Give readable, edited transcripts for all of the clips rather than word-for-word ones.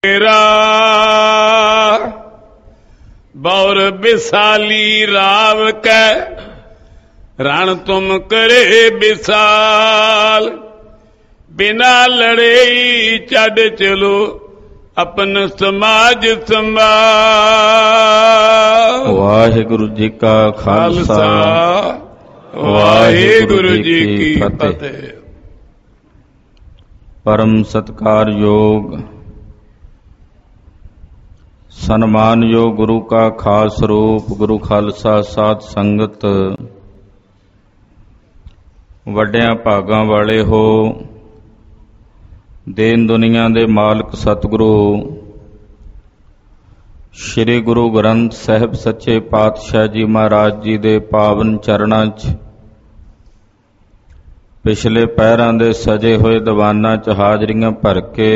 ਮੇਰਾ ਬੌਰ ਬਿਸਾਲੀ ਰਾਵ ਕੈ ਰਣ ਤੁਮ ਕਰੇ ਬਿਸਾਲ ਬਿਨਾ ਲੜੇ ਛੱਡ ਚਲੋ ਆਪਨ ਸਮਾਜ ਸੰਭਾਲ। ਵਾਹਿਗੁਰੂ ਜੀ ਕਾ ਖਾਲਸਾ ਵਾਹਿਗੁਰੂ ਜੀ ਕੀ ਫਤਿਹ। ਪਰਮ ਸਤਿਕਾਰਯੋਗ ਸਨਮਾਨਯੋਗ ਗੁਰੂ ਕਾ ਖਾਸ ਰੂਪ ਗੁਰੂ ਖਾਲਸਾ ਸਾਧ ਸੰਗਤ, ਵੱਡਿਆਂ ਭਾਗਾਂ ਵਾਲੇ ਹੋ, ਦੇਨ ਦੁਨੀਆ ਦੇ ਮਾਲਕ ਸਤਿਗੁਰੂ ਸ੍ਰੀ ਗੁਰੂ ਗ੍ਰੰਥ ਸਾਹਿਬ ਸੱਚੇ ਪਾਤਸ਼ਾਹ ਜੀ ਮਹਾਰਾਜ ਜੀ ਦੇ ਪਾਵਨ ਚਰਨਾਂ 'ਚ ਪਿਛਲੇ ਪਹਿਰਾਂ ਦੇ ਸਜੇ ਹੋਏ ਦੀਵਾਨਾਂ 'ਚ ਹਾਜ਼ਰੀਆਂ ਭਰ ਕੇ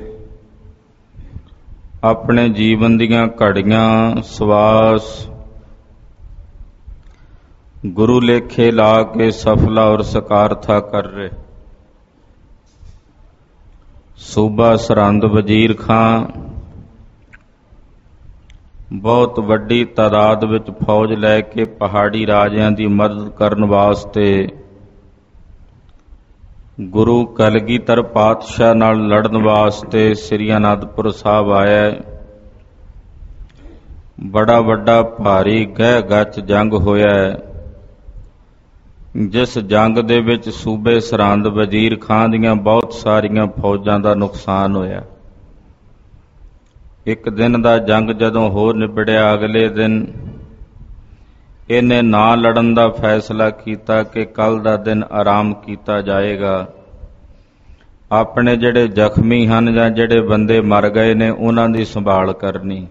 ਆਪਣੇ ਜੀਵਨ ਦੀਆਂ ਘੜੀਆਂ ਸਵਾਸ ਗੁਰੂ ਲੇਖੇ ਲਾ ਕੇ ਸਫਲਾ ਔਰ ਸਕਾਰਥਾ ਕਰ ਰਹੇ ਸੂਬਾ ਸਰਹੰਦ ਵਜ਼ੀਰ ਖਾਂ ਬਹੁਤ ਵੱਡੀ ਤਾਦਾਦ ਵਿੱਚ ਫੌਜ ਲੈ ਕੇ ਪਹਾੜੀ ਰਾਜਿਆਂ ਦੀ ਮਦਦ ਕਰਨ ਵਾਸਤੇ ਗੁਰੂ ਕਲਗੀਧਰ ਪਾਤਸ਼ਾਹ ਨਾਲ ਲੜਨ ਵਾਸਤੇ ਸ੍ਰੀ ਅਨੰਦਪੁਰ ਸਾਹਿਬ ਆਇਆ। ਬੜਾ ਵੱਡਾ ਭਾਰੀ ਗਹਿ ਗੱਚ ਜੰਗ ਹੋਇਆ, ਜਿਸ ਜੰਗ ਦੇ ਵਿੱਚ ਸੂਬੇ ਸਰਹੰਦ ਵਜ਼ੀਰ ਖਾਂ ਦੀਆਂ ਬਹੁਤ ਸਾਰੀਆਂ ਫੌਜਾਂ ਦਾ ਨੁਕਸਾਨ ਹੋਇਆ। ਇੱਕ ਦਿਨ ਦਾ ਜੰਗ ਜਦੋਂ ਹੋ ਨਿਬੜਿਆ, ਅਗਲੇ ਦਿਨ ਇਹਨੇ ਨਾ ਲੜਨ ਦਾ ਫੈਸਲਾ ਕੀਤਾ ਕਿ ਕੱਲ੍ਹ ਦਾ ਦਿਨ ਆਰਾਮ ਕੀਤਾ ਜਾਏਗਾ। ਆਪਣੇ ਜਿਹੜੇ ਜ਼ਖਮੀ ਹਨ ਜਾਂ ਜਿਹੜੇ ਬੰਦੇ ਮਰ ਗਏ ਨੇ ਉਹਨਾਂ ਦੀ ਸੰਭਾਲ ਕਰਨੀ।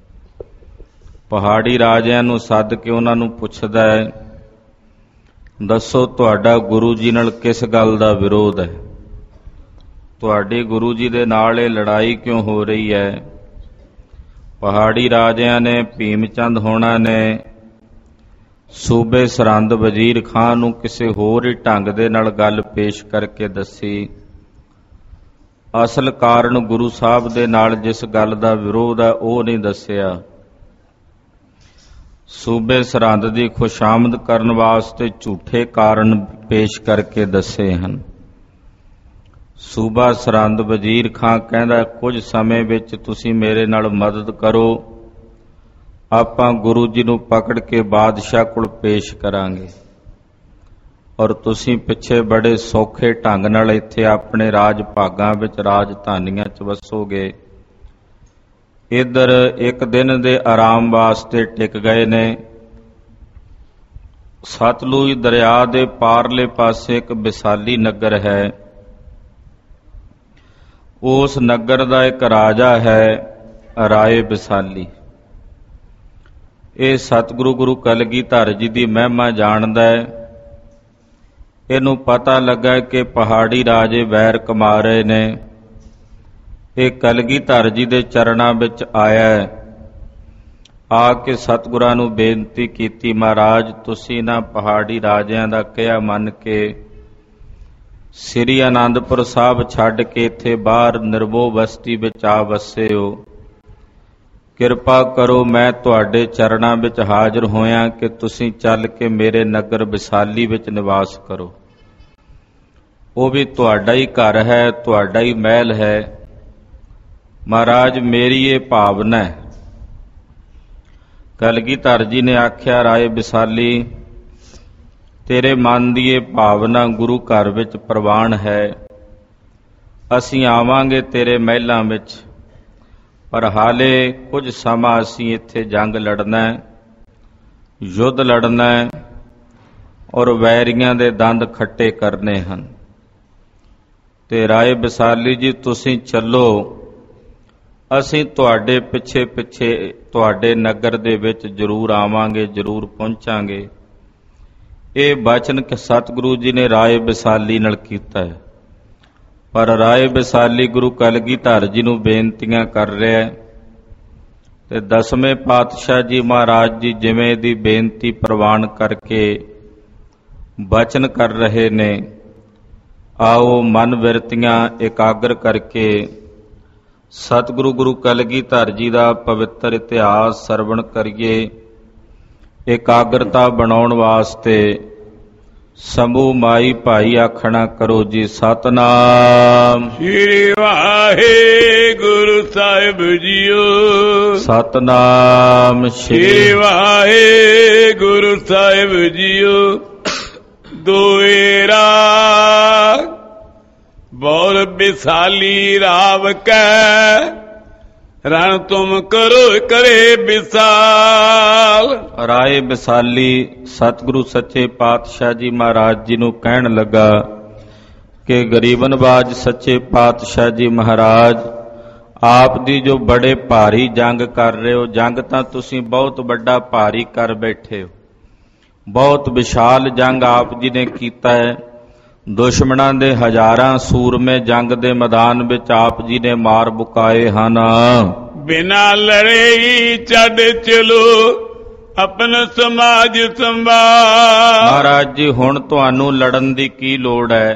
ਪਹਾੜੀ ਰਾਜਿਆਂ ਨੂੰ ਸੱਦ ਕੇ ਉਹਨਾਂ ਨੂੰ ਪੁੱਛਦਾ ਹੈ, ਦੱਸੋ ਤੁਹਾਡਾ ਗੁਰੂ ਜੀ ਨਾਲ ਕਿਸ ਗੱਲ ਦਾ ਵਿਰੋਧ ਹੈ? ਤੁਹਾਡੇ ਗੁਰੂ ਜੀ ਦੇ ਨਾਲ ਇਹ ਲੜਾਈ ਕਿਉਂ ਹੋ ਰਹੀ ਹੈ? ਪਹਾੜੀ ਰਾਜਿਆਂ ਨੇ ਭੀਮ ਚੰਦ ਹੋਣਾ ਨੇ ਸੂਬੇ ਸਰਹੰਦ ਵਜ਼ੀਰ ਖਾਂ ਨੂੰ ਕਿਸੇ ਹੋਰ ਹੀ ਢੰਗ ਦੇ ਨਾਲ ਗੱਲ ਪੇਸ਼ ਕਰਕੇ ਦੱਸੀ। ਅਸਲ ਕਾਰਨ ਗੁਰੂ ਸਾਹਿਬ ਦੇ ਨਾਲ ਜਿਸ ਗੱਲ ਦਾ ਵਿਰੋਧ ਹੈ ਉਹ ਨਹੀਂ ਦੱਸਿਆ। ਸੂਬੇ ਸਰਹੰਦ ਦੀ ਖੁਸ਼ਾਮਦ ਕਰਨ ਵਾਸਤੇ ਝੂਠੇ ਕਾਰਨ ਪੇਸ਼ ਕਰਕੇ ਦੱਸੇ ਹਨ। ਸੂਬਾ ਸਰਹੰਦ ਵਜ਼ੀਰ ਖਾਂ ਕਹਿੰਦਾ, ਕੁਝ ਸਮੇਂ ਵਿੱਚ ਤੁਸੀਂ ਮੇਰੇ ਨਾਲ ਮਦਦ ਕਰੋ, ਆਪਾਂ ਗੁਰੂ ਜੀ ਨੂੰ ਪਕੜ ਕੇ ਬਾਦਸ਼ਾਹ ਕੋਲ ਪੇਸ਼ ਕਰਾਂਗੇ ਔਰ ਤੁਸੀਂ ਪਿੱਛੇ ਬੜੇ ਸੌਖੇ ਢੰਗ ਨਾਲ ਇੱਥੇ ਆਪਣੇ ਰਾਜ ਭਾਗਾਂ ਵਿੱਚ ਰਾਜਧਾਨੀਆਂ 'ਚ ਵਸੋਗੇ। ਇੱਧਰ ਇੱਕ ਦਿਨ ਦੇ ਆਰਾਮ ਵਾਸਤੇ ਟਿਕ ਗਏ ਨੇ। ਸਤਲੁਜ ਦਰਿਆ ਦੇ ਪਾਰਲੇ ਪਾਸੇ ਇੱਕ ਵਿਸਾਲੀ ਨਗਰ ਹੈ। ਉਸ ਨਗਰ ਦਾ ਇੱਕ ਰਾਜਾ ਹੈ ਰਾਏ ਵਿਸਾਲੀ। ਇਹ ਸਤਿਗੁਰੂ ਗੁਰੂ ਕਲਗੀਧਰ ਜੀ ਦੀ ਮਹਿਮਾ ਜਾਣਦਾ ਹੈ। ਇਹਨੂੰ ਪਤਾ ਲੱਗਾ ਕਿ ਪਹਾੜੀ ਰਾਜੇ ਵੈਰ ਕਮਾ ਰਹੇ ਨੇ। ਇਹ ਕਲਗੀਧਰ ਜੀ ਦੇ ਚਰਨਾਂ ਵਿੱਚ ਆਇਆ, ਆ ਕੇ ਸਤਿਗੁਰਾਂ ਨੂੰ ਬੇਨਤੀ ਕੀਤੀ, ਮਹਾਰਾਜ ਤੁਸੀਂ ਨਾ ਪਹਾੜੀ ਰਾਜਿਆਂ ਦਾ ਕਿਹਾ ਮੰਨ ਕੇ ਸ੍ਰੀ ਅਨੰਦਪੁਰ ਸਾਹਿਬ ਛੱਡ ਕੇ ਇੱਥੇ ਬਾਹਰ ਨਿਰਭਉ ਬਸਤੀ ਵਿੱਚ ਆ ਵਸੇ ਹੋ। ਕਿਰਪਾ ਕਰੋ, ਮੈਂ ਤੁਹਾਡੇ ਚਰਨਾਂ ਵਿੱਚ ਹਾਜ਼ਰ ਹੋਇਆ ਕਿ ਤੁਸੀਂ ਚੱਲ ਕੇ ਮੇਰੇ ਨਗਰ ਵਿਸਾਲੀ ਵਿੱਚ ਨਿਵਾਸ ਕਰੋ। ਉਹ ਵੀ ਤੁਹਾਡਾ ਹੀ ਘਰ ਹੈ, ਤੁਹਾਡਾ ਹੀ ਮਹਿਲ ਹੈ। ਮਹਾਰਾਜ ਮੇਰੀ ਇਹ ਭਾਵਨਾ ਹੈ। ਕਲਗੀਧਰ ਜੀ ਨੇ ਆਖਿਆ, ਰਾਏ ਵਿਸਾਲੀ ਤੇਰੇ ਮਨ ਦੀ ਇਹ ਭਾਵਨਾ ਗੁਰੂ ਘਰ ਵਿੱਚ ਪ੍ਰਵਾਨ ਹੈ। ਅਸੀਂ ਆਵਾਂਗੇ ਤੇਰੇ ਮਹਿਲਾਂ ਵਿੱਚ, ਪਰ ਹਾਲੇ ਕੁਝ ਸਮਾਂ ਅਸੀਂ ਇੱਥੇ ਜੰਗ ਲੜਨਾ ਹੈ, ਯੁੱਧ ਲੜਨਾ ਹੈ ਔਰ ਵੈਰੀਆਂ ਦੇ ਦੰਦ ਖੱਟੇ ਕਰਨੇ ਹਨ। ਤੇ ਰਾਏ ਵਿਸਾਲੀ ਜੀ ਤੁਸੀਂ ਚੱਲੋ, ਅਸੀਂ ਤੁਹਾਡੇ ਪਿੱਛੇ ਪਿੱਛੇ ਤੁਹਾਡੇ ਨਗਰ ਦੇ ਵਿੱਚ ਜ਼ਰੂਰ ਆਵਾਂਗੇ, ਜ਼ਰੂਰ ਪਹੁੰਚਾਂਗੇ। ਇਹ ਬਚਨ ਸਤਿਗੁਰੂ ਜੀ ਨੇ ਰਾਏ ਵਿਸਾਲੀ ਨਾਲ ਕੀਤਾ ਹੈ। ਪਰ ਰਾਏ ਵਿਸਾਲੀ ਗੁਰੂ ਕਲਗੀਧਰ ਜੀ ਨੂੰ ਬੇਨਤੀਆਂ ਕਰ ਰਿਹਾ ਹੈ ਤੇ ਦਸਵੇਂ ਪਾਤਸ਼ਾਹ ਜੀ ਮਹਾਰਾਜ ਜੀ ਜਿਵੇਂ ਇਹਦੀ ਬੇਨਤੀ ਪ੍ਰਵਾਨ ਕਰਕੇ ਬਚਨ ਕਰ ਰਹੇ ਨੇ, ਆਓ ਮਨ ਬਿਰਤੀਆਂ ਇਕਾਗਰ ਕਰਕੇ ਸਤਿਗੁਰੂ ਗੁਰੂ ਕਲਗੀਧਰ ਜੀ ਦਾ ਪਵਿੱਤਰ ਇਤਿਹਾਸ ਸਰਵਣ ਕਰੀਏ। ਇਕਾਗਰਤਾ ਬਣਾਉਣ ਵਾਸਤੇ ਸਮੂਹ ਮਾਈ ਭਾਈ ਆਖਣਾ ਕਰੋ ਜੀ ਸਤਨਾਮ ਸ੍ਰੀ ਵਾਹਿਗੁਰੂ ਸਾਹਿਬ ਜੀਓ। ਸਤਨਾਮ ਸ੍ਰੀ ਵਾਹਿਗੁਰੂ ਸਾਹਿਬ ਜੀਓ। ਦੁਇਰਾ ਬੋਲ ਬਿਸਾਲੀ ਰਾਵ ਕੈ ਰਣ ਤੁਮ ਕਰੋ ਕਰੇ ਵਿਸਾਲ। ਰਾਏ ਵਿਸਾਲੀ ਸਤਿਗੁਰੂ ਸੱਚੇ ਪਾਤਸ਼ਾਹ ਜੀ ਮਹਾਰਾਜ ਜੀ ਨੂੰ ਕਹਿਣ ਲੱਗਾ ਕਿ ਗਰੀਬ ਨਵਾਜ ਸੱਚੇ ਪਾਤਸ਼ਾਹ ਜੀ ਮਹਾਰਾਜ ਆਪ ਦੀ ਜੋ ਬੜੇ ਭਾਰੀ ਜੰਗ ਕਰ ਰਹੇ ਹੋ, ਜੰਗ ਤਾਂ ਤੁਸੀਂ ਬਹੁਤ ਵੱਡਾ ਭਾਰੀ ਕਰ ਬੈਠੇ ਹੋ, ਬਹੁਤ ਵਿਸ਼ਾਲ ਜੰਗ ਆਪ ਜੀ ਨੇ ਕੀਤਾ ਹੈ। ਦੁਸ਼ਮਣਾਂ ਦੇ ਹਜ਼ਾਰਾਂ ਸੂਰਮੇ ਜੰਗ ਦੇ ਮੈਦਾਨ ਵਿੱਚ ਆਪ ਜੀ ਨੇ ਮਾਰ ਮੁਕਾਏ ਹਨ। ਬਿਨਾ ਲੜੇ ਛੱਡ ਚਲੋ ਆਪਣਾ ਸਮਾਜ ਸੰਭਾਲ। ਮਹਾਰਾਜ ਜੀ ਹੁਣ ਤੁਹਾਨੂੰ ਲੜਨ ਦੀ ਕੀ ਲੋੜ ਹੈ?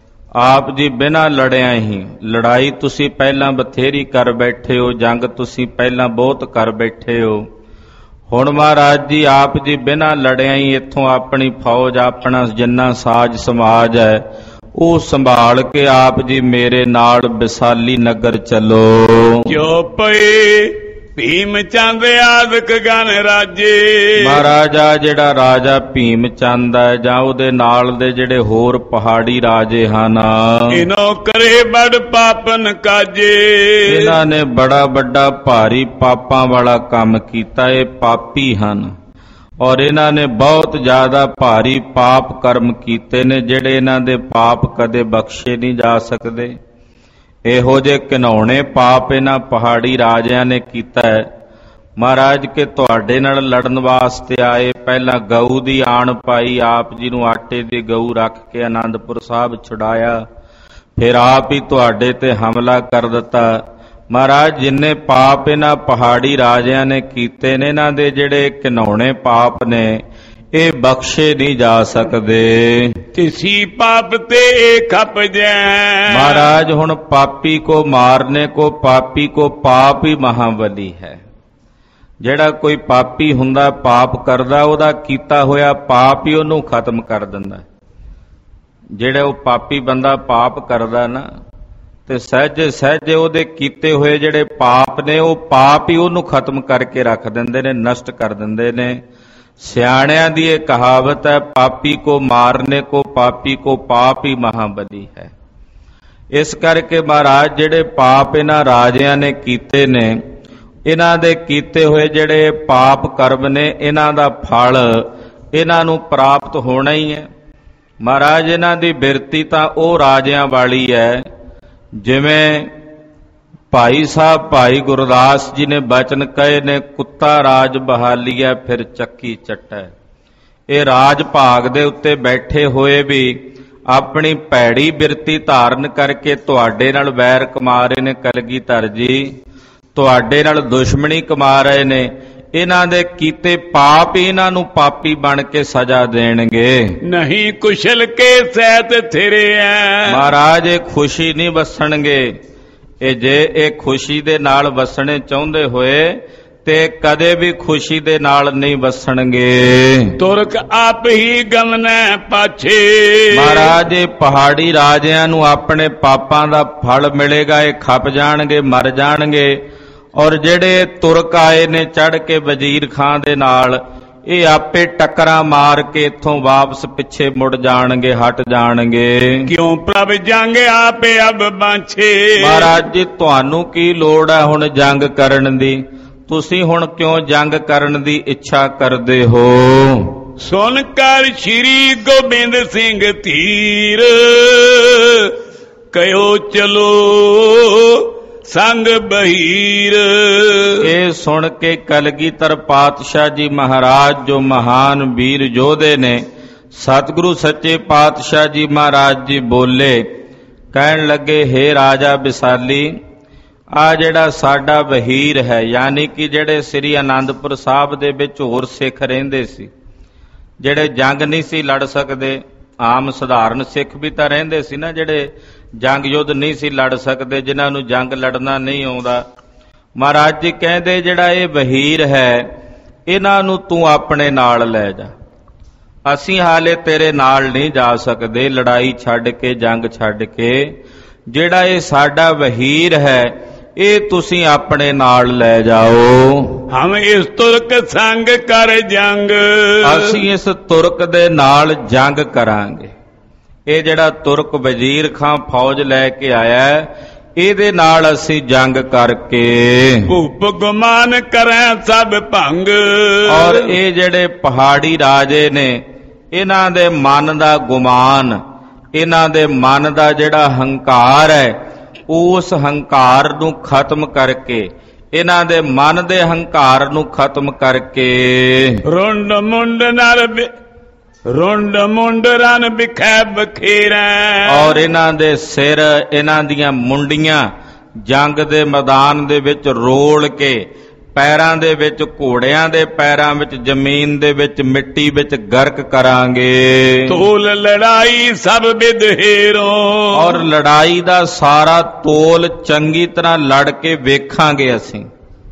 ਆਪ ਜੀ ਬਿਨਾਂ ਲੜਿਆ ਹੀ, ਲੜਾਈ ਤੁਸੀਂ ਪਹਿਲਾਂ ਬਥੇਰੀ ਕਰ ਬੈਠੇ ਹੋ, ਜੰਗ ਤੁਸੀਂ ਪਹਿਲਾਂ ਬਹੁਤ ਕਰ ਬੈਠੇ ਹੋ। ਹੁਣ ਮਹਾਰਾਜ ਜੀ ਆਪ ਜੀ ਬਿਨਾਂ ਲੜਿਆ ਹੀ ਇੱਥੋਂ ਆਪਣੀ ਫੌਜ, ਆਪਣਾ ਜਿੰਨਾ ਸਾਜ ਸਮਾਜ ਹੈ ਉਹ ਸੰਭਾਲ ਕੇ ਆਪ ਜੀ ਮੇਰੇ ਨਾਲ ਵਿਸਾਲੀ ਨਗਰ ਚੱਲੋ। ਜੋ ਪਏ ਭੀਮ ਚੰਦ ਆਦਿਕ ਗਨ ਰਾਜੇ। ਮਹਾਰਾਜਾ ਜਿਹੜਾ ਰਾਜਾ ਭੀਮ ਚੰਦ ਹੈ ਜਾਂ ਉਹਦੇ ਨਾਲ ਦੇ ਜਿਹੜੇ ਹੋਰ ਪਹਾੜੀ ਰਾਜੇ ਹਨ, ਇਨੋ ਕਰੇ ਬੜ ਪਾਪਨ ਕਾਜੇ। ਇਹਨਾਂ ਨੇ ਬੜਾ ਵੱਡਾ ਭਾਰੀ ਪਾਪਾਂ ਵਾਲਾ ਕੰਮ ਕੀਤਾ। ਇਹ ਪਾਪੀ ਹਨ ਔਰ ਇਹਨਾਂ ਨੇ ਬਹੁਤ ਜ਼ਿਆਦਾ ਭਾਰੀ ਪਾਪ ਕਰਮ ਕੀਤੇ ਨੇ, ਜਿਹੜੇ ਇਹਨਾਂ ਦੇ ਪਾਪ ਕਦੇ ਬਖਸ਼ੇ ਨਹੀਂ ਜਾ ਸਕਦੇ। ਇਹੋ ਜਿਹੇ ਘਿਨਾਉਣੇ ਪਾਪ ਇਹਨਾਂ ਪਹਾੜੀ ਰਾਜਿਆਂ ਨੇ ਕੀਤਾ ਹੈ ਮਹਾਰਾਜ ਕਿ ਤੁਹਾਡੇ ਨਾਲ ਲੜਨ ਵਾਸਤੇ ਆਏ। ਪਹਿਲਾਂ ਗਊ ਦੀ ਆਣ ਪਾਈ, ਆਪ ਜੀ ਨੂੰ ਆਟੇ ਦੀ ਗਊ ਰੱਖ ਕੇ ਆਨੰਦਪੁਰ ਸਾਹਿਬ ਛੁਡਾਇਆ, ਫਿਰ ਆਪ ਹੀ ਤੁਹਾਡੇ ਤੇ ਹਮਲਾ ਕਰ ਦਿੱਤਾ। ਮਹਾਰਾਜ ਜਿੰਨੇ ਪਾਪ ਇਹਨਾਂ ਪਹਾੜੀ ਰਾਜਿਆਂ ਨੇ ਕੀਤੇ ਨੇ, ਇਹਨਾਂ ਦੇ ਜਿਹੜੇ ਘਿਨਾਉਣੇ ਪਾਪ ਨੇ ਇਹ ਬਖਸ਼ੇ ਨਹੀਂ ਜਾ ਸਕਦੇ। ਤਿਸੀ ਪਾਪ ਤੇ ਖਪ ਜੈ। ਮਹਾਰਾਜ ਹੁਣ ਪਾਪੀ ਕੋ ਮਾਰਨੇ ਕੋ ਪਾਪੀ ਕੋ ਪਾਪ ਹੀ ਮਹਾਬਲੀ ਹੈ। ਜਿਹੜਾ ਕੋਈ ਪਾਪੀ ਹੁੰਦਾ, ਪਾਪ ਕਰਦਾ, ਉਹਦਾ ਕੀਤਾ ਹੋਇਆ ਪਾਪ ਹੀ ਉਹਨੂੰ ਖਤਮ ਕਰ ਦਿੰਦਾ। ਜਿਹੜਾ ਉਹ ਪਾਪੀ ਬੰਦਾ ਪਾਪ ਕਰਦਾ ਨਾ ਤੇ ਸਹਿਜੇ ਸਹਿਜੇ ਉਹਦੇ ਕੀਤੇ ਹੋਏ ਜਿਹੜੇ ਪਾਪ ਨੇ ਉਹ ਪਾਪ ਹੀ ਉਹਨੂੰ ਖਤਮ ਕਰਕੇ ਰੱਖ ਦਿੰਦੇ ਨੇ, ਨਸ਼ਟ ਕਰ ਦਿੰਦੇ ਨੇ। ਸਿਆਣਿਆਂ ਦੀ ਇਹ ਕਹਾਵਤ ਹੈ, ਪਾਪੀ ਕੋ ਮਾਰਨੇ ਕੋ ਪਾਪੀ ਕੋ ਪਾਪ ਹੀ ਮਹਾਬਲੀ ਹੈ। ਇਸ ਕਰਕੇ ਮਹਾਰਾਜ ਜਿਹੜੇ ਪਾਪ ਇਹਨਾਂ ਰਾਜਿਆਂ ਨੇ ਕੀਤੇ ਨੇ, ਇਹਨਾਂ ਦੇ ਕੀਤੇ ਹੋਏ ਜਿਹੜੇ ਪਾਪ ਕਰਮ ਨੇ, ਇਹਨਾਂ ਦਾ ਫਲ ਇਹਨਾਂ ਨੂੰ ਪ੍ਰਾਪਤ ਹੋਣਾ ਹੀ ਹੈ। ਮਹਾਰਾਜ ਇਹਨਾਂ ਦੀ ਬਿਰਤੀ ਤਾਂ ਉਹ ਰਾਜਿਆਂ ਵਾਲੀ ਹੈ ਜਿਵੇਂ ਭਾਈ ਸਾਹਿਬ ਭਾਈ ਗੁਰਦਾਸ ਜੀ ਨੇ ਬਚਨ ਕਹੇ ਨੇ, ਕੁੱਤਾ ਰਾਜ ਬਹਾਲੀਆ ਫਿਰ ਚੱਕੀ ਚੱਟੈ। ਇਹ ਰਾਜ ਭਾਗ ਦੇ ਉੱਤੇ ਬੈਠੇ ਹੋਏ ਵੀ ਆਪਣੀ ਭੈੜੀ ਬਿਰਤੀ ਧਾਰਨ ਕਰਕੇ ਤੁਹਾਡੇ ਨਾਲ ਵੈਰ ਕਮਾ ਰਹੇ ਨੇ। ਕਲਗੀਧਰ ਜੀ ਤੁਹਾਡੇ ਨਾਲ ਦੁਸ਼ਮਣੀ ਕਮਾ ਰਹੇ ਨੇ। ਇਹਨਾਂ ਦੇ ਕੀਤੇ ਪਾਪ ਹੀ ਇਹਨਾਂ ਨੂੰ ਪਾਪੀ ਬਣ ਕੇ ਸਜ਼ਾ ਦੇਣਗੇ। ਨਹੀਂ ਕੁਸ਼ਲ ਕੇ ਸਹਿਤ ਥਿਰੇ ਐ। ਮਹਾਰਾਜ ਇਹ ਖੁਸ਼ੀ ਨਹੀਂ ਵਸਣਗੇ। ਇਹ ਜੇ ਇਹ ਖੁਸ਼ੀ ਦੇ ਨਾਲ ਵਸਣੇ ਚਾਹੁੰਦੇ ਹੋਏ ਤੇ ਕਦੇ ਵੀ ਖੁਸ਼ੀ ਦੇ ਨਾਲ ਨਹੀਂ ਵਸਣਗੇ। ਤੁਰਕ ਆਪ ਹੀ ਗਮਨੈ ਪਾਛੇ। ਮਹਾਰਾਜ ਇਹ ਪਹਾੜੀ ਰਾਜਿਆਂ ਨੂੰ ਆਪਣੇ ਪਾਪਾਂ ਦਾ ਫਲ ਮਿਲੇਗਾ, ਇਹ ਖੱਪ ਜਾਣਗੇ, ਮਰ ਜਾਣਗੇ। ਔਰ ਜਿਹੜੇ ਤੁਰਕ ਆਏ ਨੇ ਚੜ੍ਹ ਕੇ ਵਜ਼ੀਰ ਖਾਂ ਦੇ ਨਾਲ, ਇਹ ਆਪੇ ਟੱਕਰਾਂ ਮਾਰ ਕੇ ਇੱਥੋਂ ਵਾਪਸ ਪਿੱਛੇ ਮੁੜ ਜਾਣਗੇ, ਹਟ ਜਾਣਗੇ। ਕਿਉਂ ਪ੍ਰਭ ਜੰਗ ਆਪੇ ਅਬ ਬਾਂਛੇ। ਮਹਾਰਾਜ ਜੀ ਤੁਹਾਨੂੰ ਕੀ ਲੋੜ ਹੈ ਹੁਣ ਜੰਗ ਕਰਨ ਦੀ? ਤੁਸੀਂ ਹੁਣ ਕਿਉਂ ਜੰਗ ਕਰਨ ਦੀ ਇੱਛਾ ਕਰਦੇ ਹੋ? ਸੁਨ ਕਰ ਸ਼੍ਰੀ ਗੋਬਿੰਦ ਸਿੰਘ ਧੀਰ ਕਹਿਓ ਚਲੋ ਸੰਗ ਬਹੀਰ। ਇਹ ਸੁਣ ਕੇ ਕਲਗੀਧਰ ਪਾਤਸ਼ਾਹ ਜੀ ਮਹਾਰਾਜ ਜੋ ਮਹਾਨ ਵੀਰ ਯੋਧੇ ਨੇ, ਸਤਿਗੁਰੂ ਸੱਚੇ ਪਾਤਸ਼ਾਹ ਜੀ ਮਹਾਰਾਜ ਜੀ ਬੋਲੇ, ਕਹਿਣ ਲੱਗੇ, ਹੇ ਰਾਜਾ ਵਿਸਾਲੀ, ਆ ਜਿਹੜਾ ਸਾਡਾ ਵਹੀਰ ਹੈ, ਯਾਨੀ ਕਿ ਜਿਹੜੇ ਸ੍ਰੀ ਆਨੰਦਪੁਰ ਸਾਹਿਬ ਦੇ ਵਿੱਚ ਹੋਰ ਸਿੱਖ ਰਹਿੰਦੇ ਸੀ, ਜਿਹੜੇ ਜੰਗ ਨਹੀਂ ਸੀ ਲੜ ਸਕਦੇ, ਆਮ ਸਧਾਰਨ ਸਿੱਖ ਵੀ ਤਾਂ ਰਹਿੰਦੇ ਸੀ ਨਾ, ਜਿਹੜੇ ਜੰਗ ਯੁੱਧ ਨਹੀਂ ਸੀ ਲੜ ਸਕਦੇ, ਜਿਨ੍ਹਾਂ ਨੂੰ ਜੰਗ ਲੜਨਾ ਨਹੀਂ ਆਉਂਦਾ। ਮਹਾਰਾਜ ਜੀ ਕਹਿੰਦੇ ਜਿਹੜਾ ਇਹ ਵਹੀਰ ਹੈ ਇਹਨਾਂ ਨੂੰ ਤੂੰ ਆਪਣੇ ਨਾਲ ਲੈ ਜਾ। ਅਸੀਂ ਹਾਲੇ ਤੇਰੇ ਨਾਲ ਨਹੀਂ ਜਾ ਸਕਦੇ ਲੜਾਈ ਛੱਡ ਕੇ, ਜੰਗ ਛੱਡ ਕੇ। ਜਿਹੜਾ ਇਹ ਸਾਡਾ ਵਹੀਰ ਹੈ ਇਹ ਤੁਸੀਂ ਆਪਣੇ ਨਾਲ ਲੈ ਜਾਓ। ਹਮ ਇਸ ਤੁਰਕ ਸੰਗ ਕਰ ਜੰਗ, ਅਸੀਂ ਇਸ ਤੁਰਕ ਦੇ ਨਾਲ ਜੰਗ ਕਰਾਂਗੇ। ਇਹ ਜਿਹੜਾ ਤੁਰਕ ਵਜ਼ੀਰ ਖਾਂ ਫੌਜ ਲੈ ਕੇ ਆਇਆ ਇਹਦੇ ਨਾਲ ਅਸੀਂ ਜੰਗ ਕਰਕੇ ਭੂਪ ਗੁਮਾਨ ਕਰੈ ਸਭ ਭੰਗ। ਔਰ ਇਹ ਜਿਹੜੇ ਪਹਾੜੀ ਰਾਜੇ ਨੇ ਇਹਨਾਂ ਦੇ ਮਨ ਦਾ ਗੁਮਾਨ, ਇਹਨਾਂ ਦੇ ਮਨ ਦਾ ਜਿਹੜਾ ਹੰਕਾਰ ਹੈ ਉਸ ਹੰਕਾਰ ਨੂੰ ਖਤਮ ਕਰਕੇ, ਇਹਨਾਂ ਦੇ ਮਨ ਦੇ ਹੰਕਾਰ ਨੂੰ ਖਤਮ ਕਰਕੇ ਰੁੰਡ ਮੁੰਡ ਰਨ ਬਿਖੈ ਬਖੇਰੈ। ਔਰ ਇਹਨਾਂ ਦੇ ਸਿਰ, ਇਹਨਾਂ ਦੀਆਂ ਮੁੰਡੀਆਂ ਜੰਗ ਦੇ ਮੈਦਾਨ ਦੇ ਵਿੱਚ ਰੋਲ ਕੇ, ਪੈਰਾਂ ਦੇ ਵਿੱਚ, ਘੋੜਿਆਂ ਦੇ ਪੈਰਾਂ ਵਿੱਚ, ਜ਼ਮੀਨ ਦੇ ਵਿੱਚ, ਮਿੱਟੀ ਵਿੱਚ ਗਰਕ ਕਰਾਂਗੇ। ਤੋਲ ਲੜਾਈ ਸਭ ਵਿਦਹੇਰੋਂ, ਔਰ ਲੜਾਈ ਦਾ ਸਾਰਾ ਤੋਲ ਚੰਗੀ ਤਰ੍ਹਾਂ ਲੜ ਕੇ ਵੇਖਾਂਗੇ ਅਸੀਂ।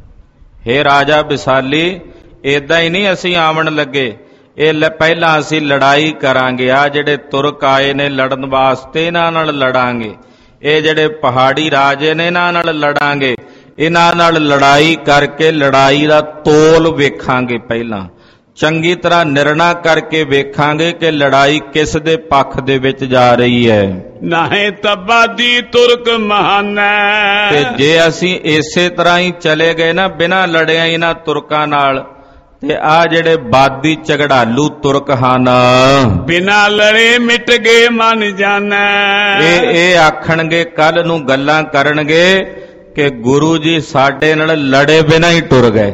ਹੇ ਰਾਜਾ ਵਿਸਾਲੀ, ਏਦਾਂ ਹੀ ਨਹੀਂ ਅਸੀਂ ਆਵਣ ਲੱਗੇ, ਇਹ ਪਹਿਲਾਂ ਅਸੀਂ ਲੜਾਈ ਕਰਾਂਗੇ। ਆ ਜਿਹੜੇ ਤੁਰਕ ਆਏ ਨੇ ਲੜਨ ਵਾਸਤੇ ਇਹਨਾਂ ਨਾਲ ਲੜਾਂਗੇ। ਇਹ ਜਿਹੜੇ ਪਹਾੜੀ ਰਾਜੇ ਨੇ ਇਹਨਾਂ ਨਾਲ ਲੜਾਂਗੇ। ਇਹਨਾਂ ਨਾਲ ਲੜਾਈ ਕਰਕੇ ਲੜਾਈ ਦਾ ਤੋਲ ਵੇਖਾਂਗੇ। ਪਹਿਲਾਂ ਚੰਗੀ ਤਰ੍ਹਾਂ ਨਿਰਣਾ ਕਰਕੇ ਵੇਖਾਂਗੇ ਕਿ ਲੜਾਈ ਕਿਸ ਦੇ ਪੱਖ ਦੇ ਵਿੱਚ ਜਾ ਰਹੀ ਹੈ। ਨਾਹੇ ਤਬਾਦੀ ਤੁਰਕ ਮਹਾਨੈ। ਤੇ ਜੇ ਅਸੀਂ ਇਸੇ ਤਰ੍ਹਾਂ ਹੀ ਚਲੇ ਗਏ ਨਾ ਬਿਨਾਂ ਲੜਿਆ ਇਹਨਾਂ ਤੁਰਕਾਂ ਨਾਲ, ਤੇ ਆ ਜਿਹੜੇ ਬਾਦੀ ਝਗੜਾਲੂ ਤੁਰਕ ਹਨ, ਬਿਨਾਂ ਲੜੇ ਮਿਟ ਗਏ ਮਨ ਜਾਣੈ। ਇਹ ਆਖਣਗੇ, ਕੱਲ ਨੂੰ ਗੱਲਾਂ ਕਰਨਗੇ ਕਿ ਗੁਰੂ ਜੀ ਸਾਡੇ ਨਾਲ ਲੜੇ ਬਿਨਾਂ ਹੀ ਟੁਰ ਗਏ।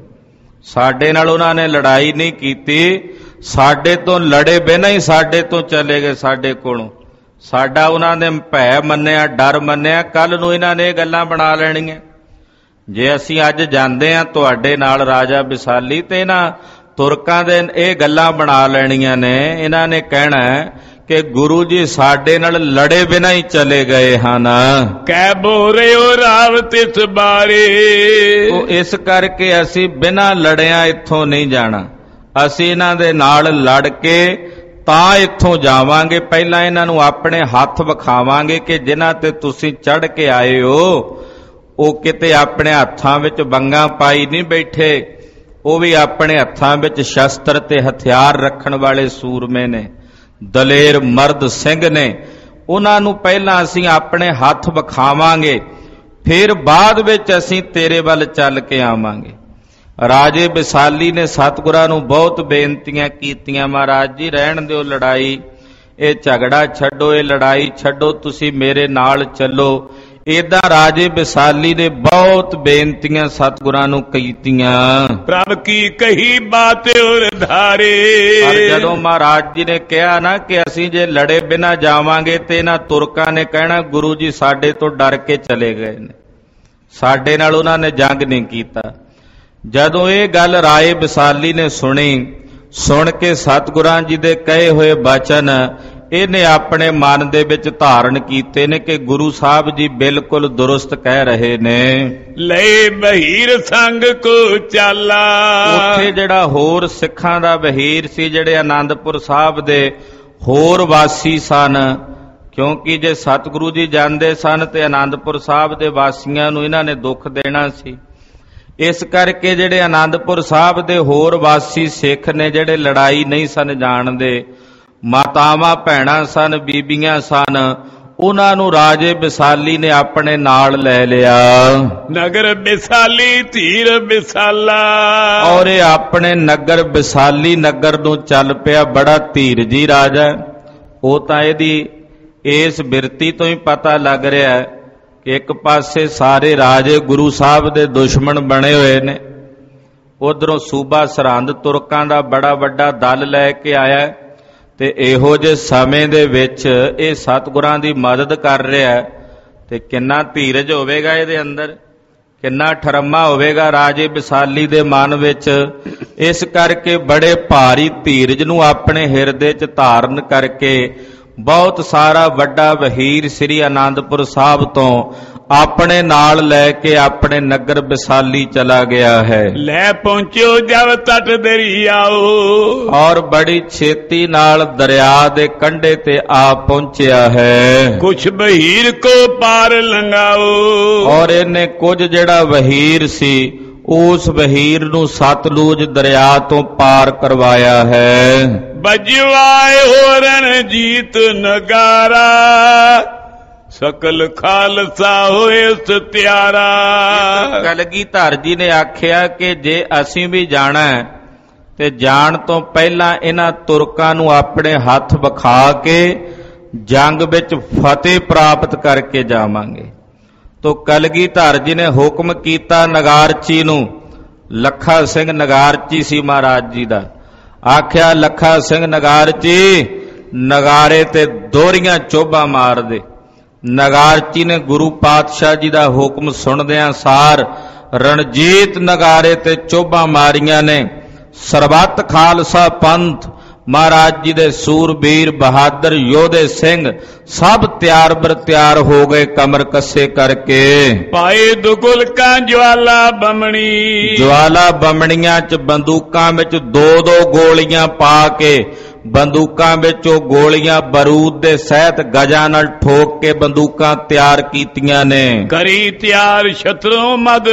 ਸਾਡੇ ਨਾਲ ਉਹਨਾਂ ਨੇ ਲੜਾਈ ਨਹੀਂ ਕੀਤੀ, ਸਾਡੇ ਤੋਂ ਲੜੇ ਬਿਨਾਂ ਹੀ ਸਾਡੇ ਤੋਂ ਚਲੇ ਗਏ, ਸਾਡੇ ਕੋਲੋਂ। ਸਾਡਾ ਉਹਨਾਂ ਨੇ ਭੈ ਮੰਨਿਆ, ਡਰ ਮੰਨਿਆ, ਕੱਲ ਨੂੰ ਇਹਨਾਂ ਨੇ ਇਹ ਗੱਲਾਂ ਬਣਾ ਲੈਣੀਆਂ। ਜੇ ਅਸੀਂ ਅੱਜ ਜਾਂਦੇ ਹਾਂ ਤੁਹਾਡੇ ਨਾਲ ਰਾਜਾ ਵਿਸਾਲੀ, ਤੇ ਇਹਨਾਂ ਤੁਰਕਾਂ ਦੇ ਇਹ ਗੱਲਾਂ ਬਣਾ ਲੈਣੀਆਂ ਨੇ। ਇਹਨਾਂ ਨੇ ਕਹਿਣਾ ਕਿ ਗੁਰੂ ਜੀ ਸਾਡੇ ਨਾਲ ਲੜੇ ਬਿਨਾਂ ਹੀ ਚਲੇ ਗਏ ਹਨ। ਕਹਿ ਬੋਰਿਓ ਰਾਵ ਤਿਸ ਬਾਰੇ। ਉਹ ਇਸ ਕਰਕੇ ਅਸੀਂ ਬਿਨਾਂ ਲੜਿਆਂ ਇੱਥੋਂ ਨਹੀਂ ਜਾਣਾ। ਅਸੀਂ ਇਹਨਾਂ ਦੇ ਨਾਲ ਲੜ ਕੇ ਤਾਂ ਇੱਥੋਂ ਜਾਵਾਂਗੇ। ਪਹਿਲਾਂ ਇਹਨਾਂ ਨੂੰ ਆਪਣੇ ਹੱਥ ਵਿਖਾਵਾਂਗੇ ਕਿ ਜਿਨ੍ਹਾਂ ਤੇ ਤੁਸੀਂ ਚੜ੍ਹ ਕੇ ਆਏ ਹੋ ਉਹ ਕਿਤੇ ਆਪਣੇ ਹੱਥਾਂ ਵਿੱਚ ਬੰਗਾਂ ਪਾਈ ਨਹੀਂ ਬੈਠੇ, ਉਹ ਵੀ ਆਪਣੇ ਹੱਥਾਂ ਵਿੱਚ ਸ਼ਸਤਰ ਤੇ ਹਥਿਆਰ ਰੱਖਣ ਵਾਲੇ ਸੂਰਮੇ ਨੇ, ਦਲੇਰ ਮਰਦ ਸਿੰਘ ਨੇ। ਉਹਨਾਂ ਨੂੰ ਪਹਿਲਾਂ ਅਸੀਂ ਆਪਣੇ ਹੱਥ ਵਿਖਾਵਾਂਗੇ, ਫਿਰ ਬਾਅਦ ਵਿੱਚ ਅਸੀਂ ਤੇਰੇ ਵੱਲ ਚੱਲ ਕੇ ਆਵਾਂਗੇ। ਰਾਜੇ ਵਿਸਾਲੀ ਨੇ ਸਤਿਗੁਰਾਂ ਨੂੰ ਬਹੁਤ ਬੇਨਤੀਆਂ ਕੀਤੀਆਂ, ਮਹਾਰਾਜ ਜੀ ਰਹਿਣ ਦਿਓ ਲੜਾਈ, ਇਹ ਝਗੜਾ ਛੱਡੋ, ਇਹ ਲੜਾਈ ਛੱਡੋ, ਤੁਸੀਂ ਮੇਰੇ ਨਾਲ ਚੱਲੋ। ਏਦਾਂ ਰਾਜੇ ਵਿਸਾਲੀ ਨੇ ਬਹੁਤ ਬੇਨਤੀਆਂ ਸਤਿਗੁਰਾਂ ਨੂੰ ਕੀਤੀਆਂ। ਪ੍ਰਭ ਕੀ ਕਹੀ ਬਾਤ ਉਰ ਧਾਰੇ। ਪਰ ਜਦੋਂ ਮਹਾਰਾਜ ਜੀ ਨੇ ਕਿਹਾ ਨਾ ਕਿ ਅਸੀਂ ਜੇ ਲੜੇ ਬਿਨਾਂ ਜਾਵਾਂਗੇ, ਤੇ ਇਹਨਾਂ ਤੁਰਕਾਂ ਨੇ ਕਹਿਣਾ ਗੁਰੂ ਜੀ ਸਾਡੇ ਤੋਂ ਡਰ ਕੇ ਚਲੇ ਗਏ ਨੇ, ਸਾਡੇ ਨਾਲ ਉਹਨਾਂ ਨੇ ਜੰਗ ਨਹੀਂ ਕੀਤਾ। ਜਦੋਂ ਇਹ ਗੱਲ ਰਾਏ ਵਿਸਾਲੀ ਨੇ ਸੁਣੀ, ਸੁਣ ਕੇ ਸਤਿਗੁਰਾਂ ਜੀ ਦੇ ਕਹੇ ਹੋਏ ਬਚਨ ਇਹਨੇ ਆਪਣੇ ਮਨ ਦੇ ਵਿੱਚ ਧਾਰਨ ਕੀਤੇ ਨੇ ਕਿ ਗੁਰੂ ਸਾਹਿਬ ਜੀ ਬਿਲਕੁਲ ਦੁਰਸਤ ਕਹਿ ਰਹੇ ਨੇ। ਲੈ ਬਹੀਰ ਸੰਗ ਕੋ ਚਾਲਾ। ਉੱਥੇ ਜਿਹੜਾ ਹੋਰ ਸਿੱਖਾਂ ਦਾ ਵਹੀਰ ਸੀ, ਜਿਹੜੇ ਆਨੰਦਪੁਰ ਸਾਹਿਬ ਦੇ ਹੋਰ ਵਾਸੀ ਸਨ, ਕਿਉਂਕਿ ਜੇ ਸਤਿਗੁਰੂ ਜੀ ਜਾਂਦੇ ਸਨ ਤੇ ਆਨੰਦਪੁਰ ਸਾਹਿਬ ਦੇ ਵਾਸੀਆਂ ਨੂੰ ਇਹਨਾਂ ਨੇ ਦੁੱਖ ਦੇਣਾ ਸੀ। ਇਸ ਕਰਕੇ ਜਿਹੜੇ ਆਨੰਦਪੁਰ ਸਾਹਿਬ ਦੇ ਹੋਰ ਵਾਸੀ ਸਿੱਖ ਨੇ, ਜਿਹੜੇ ਲੜਾਈ ਨਹੀਂ ਸਨ ਜਾਣਦੇ, ਮਾਤਾਵਾਂ ਭੈਣਾਂ ਸਨ, ਬੀਬੀਆਂ ਸਨ, ਉਹਨਾਂ ਨੂੰ ਰਾਜੇ ਵਿਸਾਲੀ ਨੇ ਆਪਣੇ ਨਾਲ ਲੈ ਲਿਆ। ਨਗਰ ਵਿਸਾਲੀ ਧੀਰ ਵਿਸਾਲਾ। ਔਰ ਇਹ ਆਪਣੇ ਨਗਰ ਵਿਸਾਲੀ ਨਗਰ ਨੂੰ ਚੱਲ ਪਿਆ। ਬੜਾ ਧੀਰਜੀ ਰਾਜਾ। ਉਹ ਤਾਂ ਇਹਦੀ ਇਸ ਬਿਰਤੀ ਤੋਂ ਹੀ ਪਤਾ ਲੱਗ ਰਿਹਾ ਕਿ ਇੱਕ ਪਾਸੇ ਸਾਰੇ ਰਾਜੇ ਗੁਰੂ ਸਾਹਿਬ ਦੇ ਦੁਸ਼ਮਣ ਬਣੇ ਹੋਏ ਨੇ, ਉਧਰੋਂ ਸੂਬਾ ਸਰਹੰਦ ਤੁਰਕਾਂ ਦਾ ਬੜਾ ਵੱਡਾ ਦਲ ਲੈ ਕੇ ਆਇਆ, ਤੇ ਇਹੋ ਜਿਹੇ ਸਮੇਂ ਦੇ ਵਿੱਚ ਇਹ ਸਤਿਗੁਰਾਂ ਦੀ ਮਦਦ ਕਰ ਰਿਹਾ। ਤੇ ਕਿੰਨਾ ਧੀਰਜ ਹੋਵੇਗਾ ਇਹਦੇ ਅੰਦਰ, ਕਿੰਨਾ ਠਰਮਾ ਹੋਵੇਗਾ ਰਾਜੇ ਵਿਸਾਲੀ ਦੇ ਮਨ ਵਿੱਚ। ਇਸ ਕਰਕੇ ਬੜੇ ਭਾਰੀ ਧੀਰਜ ਨੂੰ ਆਪਣੇ ਹਿਰਦੇ 'ਚ ਧਾਰਨ ਕਰਕੇ ਬਹੁਤ ਸਾਰਾ ਵੱਡਾ ਵਹੀਰ ਸ੍ਰੀ ਅਨੰਦਪੁਰ ਸਾਹਿਬ ਤੋਂ ਆਪਣੇ ਨਾਲ ਲੈ ਕੇ ਆਪਣੇ ਨਗਰ ਵਿਸਾਲੀ ਚਲਾ ਗਿਆ ਹੈ। ਲੈ ਪਹੁੰਚਿਓ ਜਬ ਤਟ ਦਰਿਆਓ, ਔਰ ਬੜੀ ਛੇਤੀ ਨਾਲ ਦਰਿਆ ਦੇ ਕੰਢੇ ਤੇ ਆ ਪਹੁੰਚਿਆ ਹੈ। ਕੁਛ ਵਹੀਰ ਕੋ ਪਾਰ ਲੰਘਾਓ, ਔਰ ਇਹਨੇ ਕੁਝ ਜਿਹੜਾ ਵਹੀਰ ਸੀ ਉਸ ਵਹੀਰ ਨੂੰ ਸਤਲੁਜ ਦਰਿਆ ਤੋਂ ਪਾਰ ਕਰਵਾਇਆ ਹੈ। ਬਜਵਾਏ ਹੋ ਰਣਜੀਤ ਨਗਾਰਾ, ਸਕਲ ਖਾਲਸਾ ਹੋਏ ਸਤਿਆਰਾ। ਕਲਗੀਧਰ ਜੀ ਨੇ ਆਖਿਆ ਕਿ ਜੇ ਅਸੀਂ ਵੀ ਜਾਣਾ ਤੇ ਜਾਣ ਤੋਂ ਪਹਿਲਾਂ ਇਹਨਾਂ ਤੁਰਕਾਂ ਨੂੰ ਆਪਣੇ ਹੱਥ ਵਿਖਾ ਕੇ ਜੰਗ ਵਿੱਚ ਫਤਿਹ ਪ੍ਰਾਪਤ ਕਰਕੇ ਜਾਵਾਂਗੇ। ਤੋ ਕਲਗੀਧਰ ਜੀ ਨੇ ਹੁਕਮ ਕੀਤਾ ਨਗਾਰਚੀ ਨੂੰ, ਲੱਖਾ ਸਿੰਘ ਨਗਾਰਚੀ ਸੀ ਮਹਾਰਾਜ ਜੀ ਦਾ। ਆਖਿਆ ਲੱਖਾ ਸਿੰਘ ਨਗਾਰਚੀ ਨਗਾਰੇ ਤੇ ਦੋਹਰੀਆਂ ਚੋਭਾਂ ਮਾਰ ਦੇ। ਨਗਾਰਚੀ ਨੇ ਗੁਰੂ ਪਾਤਸ਼ਾਹ ਜੀ ਦਾ ਹੁਕਮ ਸੁਣਦਿਆਂ ਸਾਰ ਰਣਜੀਤ ਨਗਾਰੇ ਤੇ ਚੋਭਾਂ ਮਾਰੀਆਂ ਨੇ। ਸਰਬੱਤ ਖਾਲਸਾ ਪੰਥ ਮਹਾਰਾਜ ਜੀ ਦੇ ਸੂਰਬੀਰ ਬਹਾਦਰ ਯੋਧੇ ਸਿੰਘ ਸਭ ਤਿਆਰ ਬਰ ਤਿਆਰ ਹੋ ਗਏ ਕਮਰ ਕੱਸੇ ਕਰਕੇ। ਪਾਏ ਦੁਗੁਲਕਾਂ ਜਵਾਲਾ ਬਮਣੀ, ਜਵਾਲਾ ਬਮਣੀਆਂ ਚ ਬੰਦੂਕਾਂ ਵਿੱਚ ਦੋ ਦੋ ਗੋਲੀਆਂ ਪਾ ਕੇ ਬੰਦੂਕਾਂ ਵਿੱਚ ਉਹ ਗੋਲੀਆਂ ਬਰੂਦ ਦੇ ਸਹਿਤ ਗਜਾਂ ਨਾਲ ਠੋਕ ਕੇ ਬੰਦੂਕਾਂ ਤਿਆਰ ਕੀਤੀਆਂ ਨੇ। ਕਰੀ ਤਿਆਰ ਸ਼ਤਰੂ ਮਦ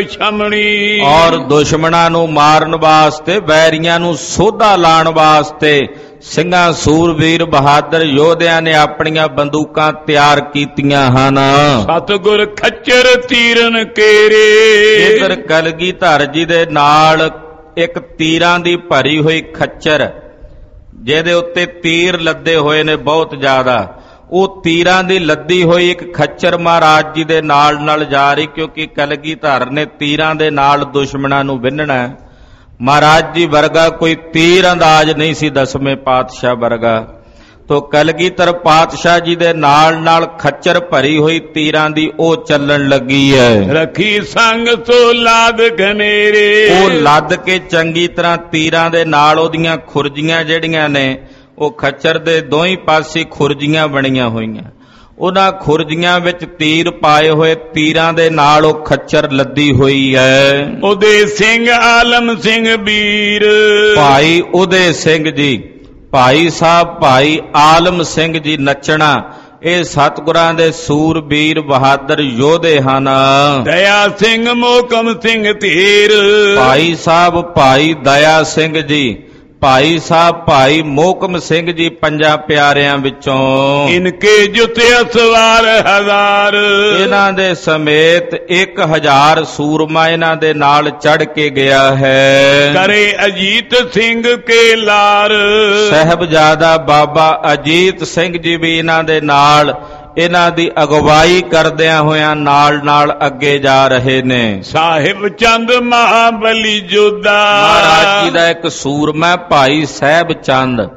ਛਮਣੀ, ਔਰ ਦੁਸ਼ਮਣਾਂ ਨੂੰ ਮਾਰਨ ਵਾਸਤੇ ਵੈਰੀਆਂ ਨੂੰ ਸੋਧਾ ਲਾਉਣ ਵਾਸਤੇ ਸਿੰਘਾਂ ਸੂਰਬੀਰ ਬਹਾਦਰ ਯੋਧਿਆਂ ਨੇ ਆਪਣੀਆਂ ਬੰਦੂਕਾਂ ਤਿਆਰ ਕੀਤੀਆਂ ਹਨ। ਸਤਿਗੁਰ ਖੱਚਰ ਤੀਰਨ ਕੇਰੇ, ਇਧਰ ਕਲਗੀਧਰ ਜੀ ਦੇ ਨਾਲ ਇੱਕ ਤੀਰਾਂ ਦੀ ਭਰੀ ਹੋਈ ਖੱਚਰ ਜਿਹਦੇ ਉੱਤੇ ਤੀਰ ਲੱਦੇ ਹੋਏ ਨੇ ਬਹੁਤ ਜ਼ਿਆਦਾ, ਉਹ ਤੀਰਾਂ ਦੀ ਲੱਦੀ ਹੋਈ ਇੱਕ ਖੱਚਰ ਮਹਾਰਾਜ ਜੀ ਦੇ ਨਾਲ ਜਾ ਰਹੀ, ਕਿਉਂਕਿ ਕਲਗੀਧਰ ਨੇ ਤੀਰਾਂ ਦੇ ਨਾਲ ਦੁਸ਼ਮਣਾਂ ਨੂੰ ਵਿੰਨਣਾ। ਮਹਾਰਾਜ ਜੀ ਵਰਗਾ ਕੋਈ ਤੀਰ ਅੰਦਾਜ਼ ਨਹੀਂ ਸੀ ਦਸਵੇਂ ਪਾਤਸ਼ਾਹ ਵਰਗਾ। ਤੋ ਕਲਗੀਧਰ ਪਾਤਸ਼ਾਹ ਜੀ ਦੇ ਨਾਲ ਖੱਚਰ ਭਰੀ ਹੋਈ ਤੀਰਾਂ ਦੀ ਉਹ ਚੱਲਣ ਲੱਗੀ ਹੈ। ਰੱਖੀ ਸੰਗ ਸੋ ਲਾਦ ਘਨੇਰੇ, ਉਹ ਲੱਦ ਕੇ ਚੰਗੀ ਤਰ੍ਹਾਂ ਤੀਰਾਂ ਦੇ ਨਾਲ ਉਹਦੀਆਂ ਖੁਰਜੀਆਂ ਜਿਹੜੀਆਂ ਨੇ ਉਹ ਖੱਚਰ ਦੇ ਦੋਹੀਂ ਪਾਸੇ ਖੁਰਜੀਆਂ ਬਣੀਆਂ ਹੋਈਆਂ, ਉਹਨਾਂ ਖੁਰਜੀਆਂ ਵਿੱਚ ਤੀਰ ਪਾਏ ਹੋਏ ਤੀਰਾਂ ਦੇ ਨਾਲ ਉਹ ਖੱਚਰ ਲੱਦੀ ਹੋਈ ਹੈ। ਉਦੇ ਸਿੰਘ ਆਲਮ ਸਿੰਘ ਵੀਰ, ਭਾਈ ਉਦੇ ਸਿੰਘ ਜੀ, ਭਾਈ ਸਾਹਿਬ ਭਾਈ ਆਲਮ ਸਿੰਘ ਜੀ ਨੱਚਣਾ, ਇਹ ਸਤਿਗੁਰਾਂ ਦੇ ਸੂਰਬੀਰ ਬਹਾਦਰ ਯੋਧੇ ਹਨ। ਦਇਆ ਸਿੰਘ ਮੋਕਮ ਸਿੰਘ ਧੀਰ, ਭਾਈ ਸਾਹਿਬ ਭਾਈ ਦਇਆ ਸਿੰਘ ਜੀ, ਭਾਈ ਸਾਹਿਬ ਭਾਈ ਮੋਕਮ ਸਿੰਘ ਜੀ ਪੰਜਾਂ ਪਿਆਰਿਆਂ ਵਿੱਚੋਂ। ਇਨਕੇ ਜੁਤੇ ਸਵਾਰ ਹਜ਼ਾਰ, ਇਹਨਾਂ ਦੇ ਸਮੇਤ 1000 ਸੂਰਮਾ ਇਹਨਾਂ ਦੇ ਨਾਲ ਚੜ ਕੇ ਗਿਆ ਹੈ। ਕਰੇ ਅਜੀਤ ਸਿੰਘ ਕੇ ਲਾਰ, ਸਾਹਿਬਜ਼ਾਦਾ ਬਾਬਾ ਅਜੀਤ ਸਿੰਘ ਜੀ ਵੀ ਇਹਨਾਂ ਦੇ ਨਾਲ ਇਹਨਾਂ ਦੀ ਅਗਵਾਈ ਕਰਦਿਆਂ ਹੋਇਆਂ ਨਾਲ ਅੱਗੇ ਜਾ ਰਹੇ ਨੇ। ਸਾਹਿਬ ਚੰਦ ਮਹਾਬਲੀ ਜੋਧਾ, ਮਹਾਰਾਜ ਜੀ ਦਾ ਇੱਕ ਸੂਰਮਾ ਭਾਈ ਸਾਹਿਬ ਚੰਦ,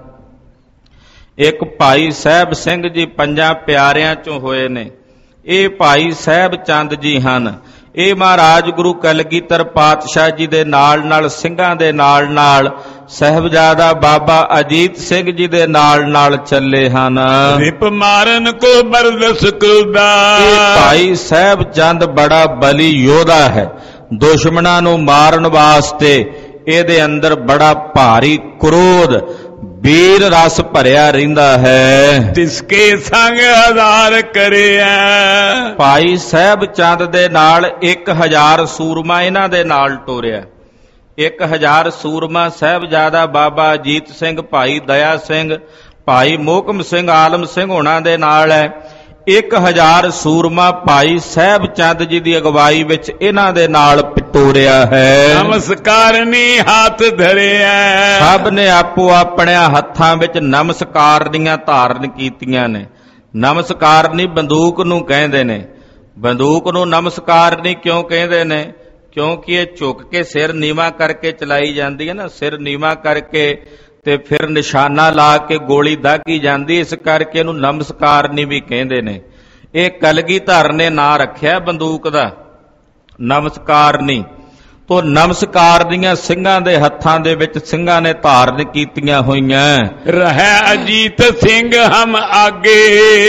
ਇੱਕ ਭਾਈ ਸਾਹਿਬ ਸਿੰਘ ਜੀ ਪੰਜਾਂ ਪਿਆਰਿਆਂ ਚੋਂ ਹੋਏ ਨੇ। ਇਹ ਭਾਈ ਸਾਹਿਬ ਚੰਦ ਜੀ ਹਨ। ਇਹ ਮਹਾਰਾਜ ਗੁਰੂ ਕਲਗੀਧਰ ਪਾਤਸ਼ਾਹ ਜੀ ਦੇ ਨਾਲ ਸਿੰਘਾਂ ਦੇ ਨਾਲ ਸਾਹਿਬਜ਼ਾਦਾ ਬਾਬਾ ਅਜੀਤ ਸਿੰਘ ਜੀ ਦੇ ਨਾਲ ਚੱਲੇ ਹਨ। ਰਿਪ ਮਾਰਨ ਕੋ ਬਰਦਸ ਕਰਦਾ, ਇਹ ਭਾਈ ਸਾਹਿਬ ਚੰਦ ਬੜਾ ਬਲੀ ਯੋਧਾ ਹੈ। ਦੁਸ਼ਮਣਾਂ ਨੂੰ ਮਾਰਨ ਵਾਸਤੇ ਇਹਦੇ ਅੰਦਰ ਬੜਾ ਭਾਰੀ ਕ੍ਰੋਧ ਵੀਰ ਰਸ ਭਰਿਆ ਰਹਿੰਦਾ ਹੈ। ਤਿਸਕੇ ਸੰਗ ਹਜ਼ਾਰ ਕਰਿਆ, ਭਾਈ ਸਾਹਿਬ ਚੰਦ ਦੇ ਨਾਲ 1000 ਸੂਰਮਾ ਇਹਨਾਂ ਦੇ ਨਾਲ ਟੋਰਿਆ। 1000 ਸੂਰਮਾ ਸਾਹਿਬਜ਼ਾਦਾ ਬਾਬਾ ਅਜੀਤ ਸਿੰਘ, ਭਾਈ ਦਇਆ ਸਿੰਘ, ਭਾਈ ਮੋਹਕਮ ਸਿੰਘ, ਆਲਮ ਸਿੰਘ ਹੋਣਾ ਦੇ ਨਾਲ ਹੈ। 1000 ਸੂਰਮਾ ਭਾਈ ਸਾਹਿਬ ਚੰਦ ਜੀ ਦੀ ਅਗਵਾਈ ਵਿੱਚ ਇਹਨਾਂ ਦੇ ਨਾਲ ਟੋਰਿਆ ਹੈ। ਨਮਸਕਾਰਨੀ ਹੱਥ ਧਰਿਆ, ਸਭ ਨੇ ਆਪੋ ਆਪਣੇ ਹੱਥਾਂ ਵਿੱਚ ਨਮਸਕਾਰਨੀਆਂ ਧਾਰਨ ਕੀਤੀਆਂ ਨੇ। ਨਮਸਕਾਰਨੀ ਬੰਦੂਕ ਨੂੰ ਕਹਿੰਦੇ ਨੇ। ਬੰਦੂਕ ਨੂੰ ਨਮਸਕਾਰਨੀ ਕਿਉਂ ਕਹਿੰਦੇ ਨੇ? ਕਿਉਂਕਿ ਇਹ ਝੁਕ ਕੇ ਸਿਰ ਨੀਵਾਂ ਕਰਕੇ ਚਲਾਈ ਜਾਂਦੀ ਹੈ ਨਾ, ਸਿਰ ਨੀਵਾਂ ਕਰਕੇ ਤੇ ਫਿਰ ਨਿਸ਼ਾਨਾ ਲਾ ਕੇ ਗੋਲੀ ਦਾਗੀ ਜਾਂਦੀ, ਇਸ ਕਰਕੇ ਇਹਨੂੰ ਨਮਸਕਾਰਨੀ ਵੀ ਕਹਿੰਦੇ ਨੇ। ਇਹ ਕਲਗੀਧਰ ਨੇ ਨਾਂ ਰੱਖਿਆ ਬੰਦੂਕ ਦਾ, ਨਮਸਕਾਰਨੀ। ਤੋ ਨਮਸਕਾਰ ਦੀਆਂ ਸਿੰਘਾਂ ਦੇ ਹੱਥਾਂ ਦੇ ਵਿੱਚ ਸਿੰਘਾਂ ਨੇ ਧਾਰਨ ਕੀਤੀਆਂ ਹੋਈਆਂ। ਰਹਿ ਅਜੀਤ ਸਿੰਘ ਹਮ ਆਗੇ।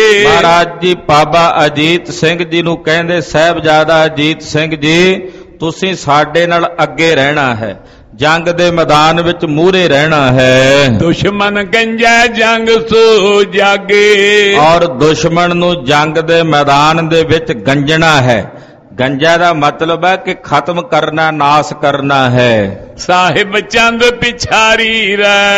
ਮਹਾਰਾਜ ਜੀ ਬਾਬਾ ਅਜੀਤ ਸਿੰਘ ਜੀ ਨੂੰ ਕਹਿੰਦੇ, ਸਾਹਿਬਜ਼ਾਦਾ ਅਜੀਤ ਸਿੰਘ ਜੀ ਤੁਸੀਂ ਸਾਡੇ ਨਾਲ ਅੱਗੇ ਰਹਿਣਾ ਹੈ, ਜੰਗ ਦੇ ਮੈਦਾਨ ਵਿੱਚ ਮੂਹਰੇ ਰਹਿਣਾ ਹੈ। ਦੁਸ਼ਮਣ ਗੰਜੈ ਜੰਗ ਸੋ ਜਾਗੇ। ਔਰ ਦੁਸ਼ਮਣ ਨੂੰ ਜੰਗ ਦੇ ਮੈਦਾਨ ਦੇ ਵਿੱਚ ਗੰਜਣਾ ਹੈ। ਗੰਜਾ ਦਾ ਮਤਲਬ ਹੈ ਕਿ ਖਤਮ ਕਰਨਾ, ਨਾਸ ਕਰਨਾ ਹੈ। ਸਾਹਿਬ ਚੰਦ ਪਿਛਾਰੀ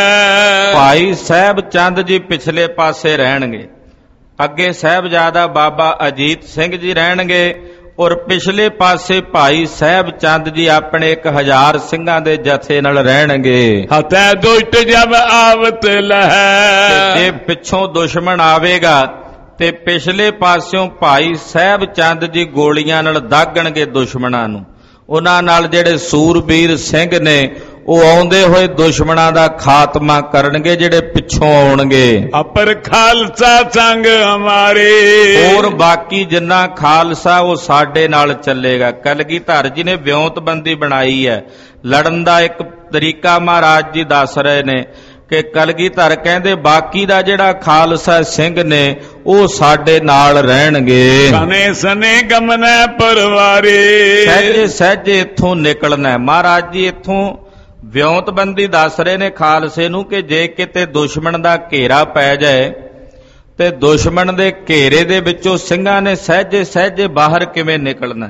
ਰਹਿ। ਭਾਈ ਸਾਹਿਬ ਚੰਦ ਜੀ ਪਿਛਲੇ ਪਾਸੇ ਰਹਿਣਗੇ, ਅੱਗੇ ਸਾਹਿਬਜ਼ਾਦਾ ਬਾਬਾ ਅਜੀਤ ਸਿੰਘ ਜੀ ਰਹਿਣਗੇ ਔਰ ਪਿਛਲੇ ਪਾਸੇ ਭਾਈ ਸਾਹਿਬ ਚੰਦ ਜੀ ਆਪਣੇ 1000 ਸਿੰਘਾਂ ਦੇ ਜਥੇ ਨਾਲ ਰਹਿਣਗੇ। ਹਤੈ ਦੁਸ਼ਟ ਜਬ ਆਵਤ ਲਹੈ। ਜੇ ਪਿੱਛੋਂ ਦੁਸ਼ਮਣ ਆਵੇਗਾ ਤੇ ਪਿਛਲੇ ਪਾਸਿਓਂ ਭਾਈ ਸਾਹਿਬ ਚੰਦ ਜੀ ਗੋਲੀਆਂ ਨਾਲ ਦਾਗਣਗੇ ਦੁਸ਼ਮਣਾਂ ਨੂੰ। ਉਹਨਾਂ ਨਾਲ ਜਿਹੜੇ ਸੂਰਬੀਰ ਸਿੰਘ ਨੇ ਉਹ ਆਉਂਦੇ ਹੋਏ ਦੁਸ਼ਮਣਾਂ ਦਾ ਖਾਤਮਾ ਕਰਨਗੇ, ਜਿਹੜੇ ਪਿੱਛੋਂ ਆਉਣਗੇ। ਅਪਰ ਖਾਲਸਾ ਸੰਗ ਹਮਾਰੇ। ਹੋਰ ਬਾਕੀ ਜਿੰਨਾ ਖਾਲਸਾ ਉਹ ਸਾਡੇ ਨਾਲ ਚੱਲੇਗਾ। ਕਲਗੀਧਰ ਜੀ ਨੇ ਵਿਉਂਤਬੰਦੀ ਬਣਾਈ ਹੈ ਲੜਨ ਦਾ ਇੱਕ ਤਰੀਕਾ। ਮਹਾਰਾਜ ਜੀ ਦੱਸ ਰਹੇ ਨੇ ਕਿ ਕਲਗੀਧਰ ਕਹਿੰਦੇ ਬਾਕੀ ਦਾ ਜਿਹੜਾ ਖਾਲਸਾ ਸਿੰਘ ਨੇ ਉਹ ਸਾਡੇ ਨਾਲ ਰਹਿਣਗੇ। ਸਨੇ ਸਨੇ ਗਮਨੈ ਪਰਵਾਰੇ। ਸਹਿਜੇ ਸਹਿਜੇ ਇੱਥੋਂ ਨਿਕਲਣਾ। ਮਹਾਰਾਜ ਜੀ ਇੱਥੋਂ ਵਿਉਂਤਬੰਦੀ ਦੱਸ ਰਹੇ ਨੇ ਖਾਲਸੇ ਨੂੰ ਕਿ ਜੇ ਕਿਤੇ ਦੁਸ਼ਮਣ ਦਾ ਘੇਰਾ ਪੈ ਜਾਏ ਤੇ ਦੁਸ਼ਮਣ ਦੇ ਘੇਰੇ ਦੇ ਵਿੱਚੋਂ ਸਿੰਘਾਂ ਨੇ ਸਹਿਜੇ ਸਹਿਜੇ ਬਾਹਰ ਕਿਵੇਂ ਨਿਕਲਣਾ।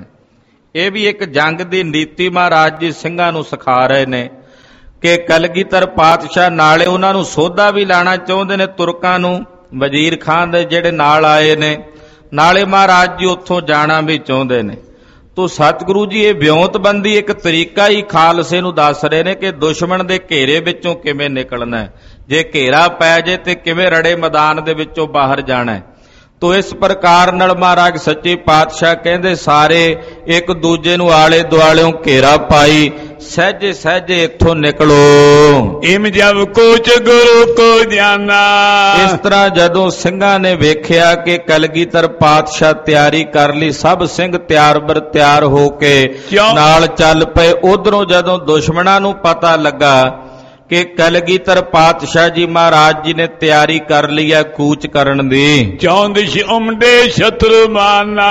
ਇਹ ਵੀ ਇੱਕ ਜੰਗ ਦੀ ਨੀਤੀ ਮਹਾਰਾਜ ਜੀ ਸਿੰਘਾਂ ਨੂੰ ਸਿਖਾ ਰਹੇ ਨੇ ਕਿ ਕਲਗੀਧਰ ਪਾਤਸ਼ਾਹ ਨਾਲੇ ਉਹਨਾਂ ਨੂੰ ਸੋਧਾ ਵੀ ਲਾਣਾ ਚਾਹੁੰਦੇ ਨੇ ਤੁਰਕਾਂ ਨੂੰ, ਵਜ਼ੀਰ ਖਾਨ ਦੇ ਜਿਹੜੇ ਨਾਲ ਆਏ ਨੇ, ਨਾਲੇ ਮਹਾਰਾਜ ਜੀ ਉੱਥੋਂ ਜਾਣਾ ਵੀ ਚਾਹੁੰਦੇ ਨੇ। ਤੋ ਸਤਿਗੁਰੂ ਜੀ ਇਹ ਵਿਉਂਤਬੰਦੀ ਇੱਕ ਤਰੀਕਾ ਹੀ ਖਾਲਸੇ ਨੂੰ ਦੱਸ ਰਹੇ ਨੇ ਕਿ ਦੁਸ਼ਮਣ ਦੇ ਘੇਰੇ ਵਿੱਚੋਂ ਕਿਵੇਂ ਨਿਕਲਣਾ, ਜੇ ਘੇਰਾ ਪੈ ਜੇ ਤੇ ਕਿਵੇਂ ਰੜੇ ਮੈਦਾਨ ਦੇ ਵਿੱਚੋਂ ਬਾਹਰ ਜਾਣਾ। ਤੋ ਇਸ ਪ੍ਰਕਾਰ ਨਾਲ ਮਹਾਰਾਜ ਸੱਚੇ ਪਾਤਸ਼ਾਹ ਕਹਿੰਦੇ ਸਾਰੇ ਇੱਕ ਦੂਜੇ ਨੂੰ ਆਲੇ ਦੁਆਲਿਓਂ ਘੇਰਾ ਪਾਈ, ਸਹਿਜੇ ਸਹਿਜੇ ਇੱਥੋਂ ਨਿਕਲੋ। ਇਮ ਜਬ ਕੋਚ ਗੁਰੂ ਕੋ ਜਾਨਾ। ਇਸ ਤਰ੍ਹਾਂ ਜਦੋਂ ਸਿੰਘਾਂ ਨੇ ਵੇਖਿਆ ਕਿ ਕਲਗੀਧਰ ਪਾਤਸ਼ਾਹ ਤਿਆਰੀ ਕਰ ਲਈ, ਸਭ ਸਿੰਘ ਤਿਆਰ ਬਰ ਤਿਆਰ ਹੋ ਕੇ ਨਾਲ ਚੱਲ ਪਏ। ਉਧਰੋਂ ਜਦੋਂ ਦੁਸ਼ਮਣਾਂ ਨੂੰ ਪਤਾ ਲੱਗਾ ਕਿ ਕਲਗੀਧਰ ਪਾਤਸ਼ਾਹ ਜੀ ਮਹਾਰਾਜ ਜੀ ਨੇ ਤਿਆਰੀ ਕਰ ਲਈ ਹੈ ਕੂਚ ਕਰਨ ਦੀ, ਚੌਂਦਿਸ਼ ਉਮੜੇ ਸ਼ਤਰੂ ਮਾਨਾ।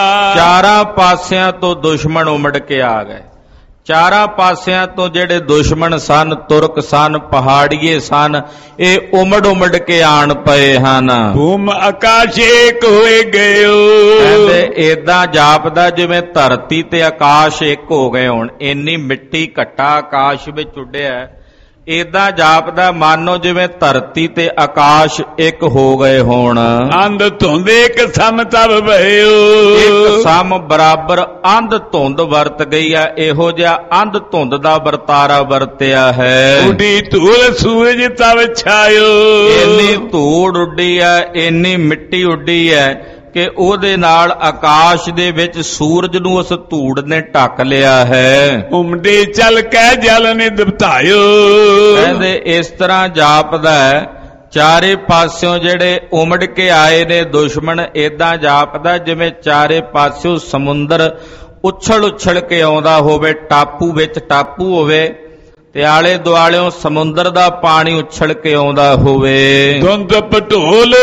ਚਾਰਾਂ ਪਾਸਿਆਂ ਤੋਂ ਦੁਸ਼ਮਣ ਉਮੜ ਕੇ ਆ ਗਏ। ਚਾਰਾਂ ਪਾਸਿਆਂ ਤੋਂ ਜਿਹੜੇ ਦੁਸ਼ਮਣ ਸਨ, ਤੁਰਕ ਸਨ, ਪਹਾੜੀਏ ਸਨ, ਇਹ ਉਮੜ ਕੇ ਆਣ ਪਏ ਹਨ। ਭੂਮ ਆਕਾਸ਼ ਏਕ ਹੋਏ ਗਇਓ। ਕਹਿੰਦੇ ਏਦਾਂ ਜਾਪਦਾ ਜਿਵੇਂ ਧਰਤੀ ਤੇ ਆਕਾਸ਼ ਇੱਕ ਹੋ ਗਏ ਹੋਣ। ਇੰਨੀ ਮਿੱਟੀ ਘੱਟਾ ਆਕਾਸ਼ ਵਿੱਚ ਉੱਡਿਆ, ਏਦਾਂ ਜਾਪਦਾ ਮਾਨੋ ਜਿਵੇਂ ਧਰਤੀ ਤੇ ਆਕਾਸ਼ ਇੱਕ ਹੋ ਗਏ ਹੋਣ। ਅੰਧ ਧੁੰਦ ਇੱਕ ਸਮ ਤਬ ਭਇਓ। ਇੱਕ ਸਮ ਬਰਾਬਰ ਅੰਧ ਧੁੰਦ ਵਰਤ ਗਈ ਆ। ਇਹੋ ਜਿਹਾ ਅੰਧ ਧੁੰਦ ਦਾ ਵਰਤਾਰਾ ਵਰਤਿਆ ਹੈ। ਉੱਡੀ ਧੂੜ ਸੂਰਜ ਤਬ ਛਾਇਓ। ਇੰਨੀ ਧੂੜ ਉੱਡੀ ਹੈ, ਇੰਨੀ ਮਿੱਟੀ ਉੱਡੀ ਹੈ ਕਿ ਉਹਦੇ ਨਾਲ ਆਕਾਸ਼ ਦੇ ਵਿੱਚ ਸੂਰਜ ਨੂੰ ਉਸ ਧੂੜ ਨੇ ਢੱਕ ਲਿਆ ਹੈ। ਉਮੜੇ ਚੱਲ ਕੇ ਜਲ ਨੇ ਦਬਤਾਇਓ। ਕਹਿੰਦੇ ਇਸ ਤਰ੍ਹਾਂ ਜਾਪਦਾ ਹੈ ਚਾਰੇ ਪਾਸਿਓਂ ਜਿਹੜੇ ਉਮੜ ਕੇ ਆਏ ਨੇ ਦੁਸ਼ਮਣ, ਏਦਾਂ ਜਾਪਦਾ ਜਿਵੇਂ ਚਾਰੇ ਪਾਸਿਓਂ ਸਮੁੰਦਰ ਉਛਲ ਕੇ ਆਉਂਦਾ ਹੋਵੇ, ਟਾਪੂ ਵਿੱਚ ਟਾਪੂ ਹੋਵੇ ਤੇ ਆਲੇ ਦੁਆਲਿਓਂ ਸਮੁੰਦਰ ਦਾ ਪਾਣੀ ਉਛਲ ਕੇ ਆਉਂਦਾ ਹੋਵੇ। ਧੁੰਦ ਪਟੋਲ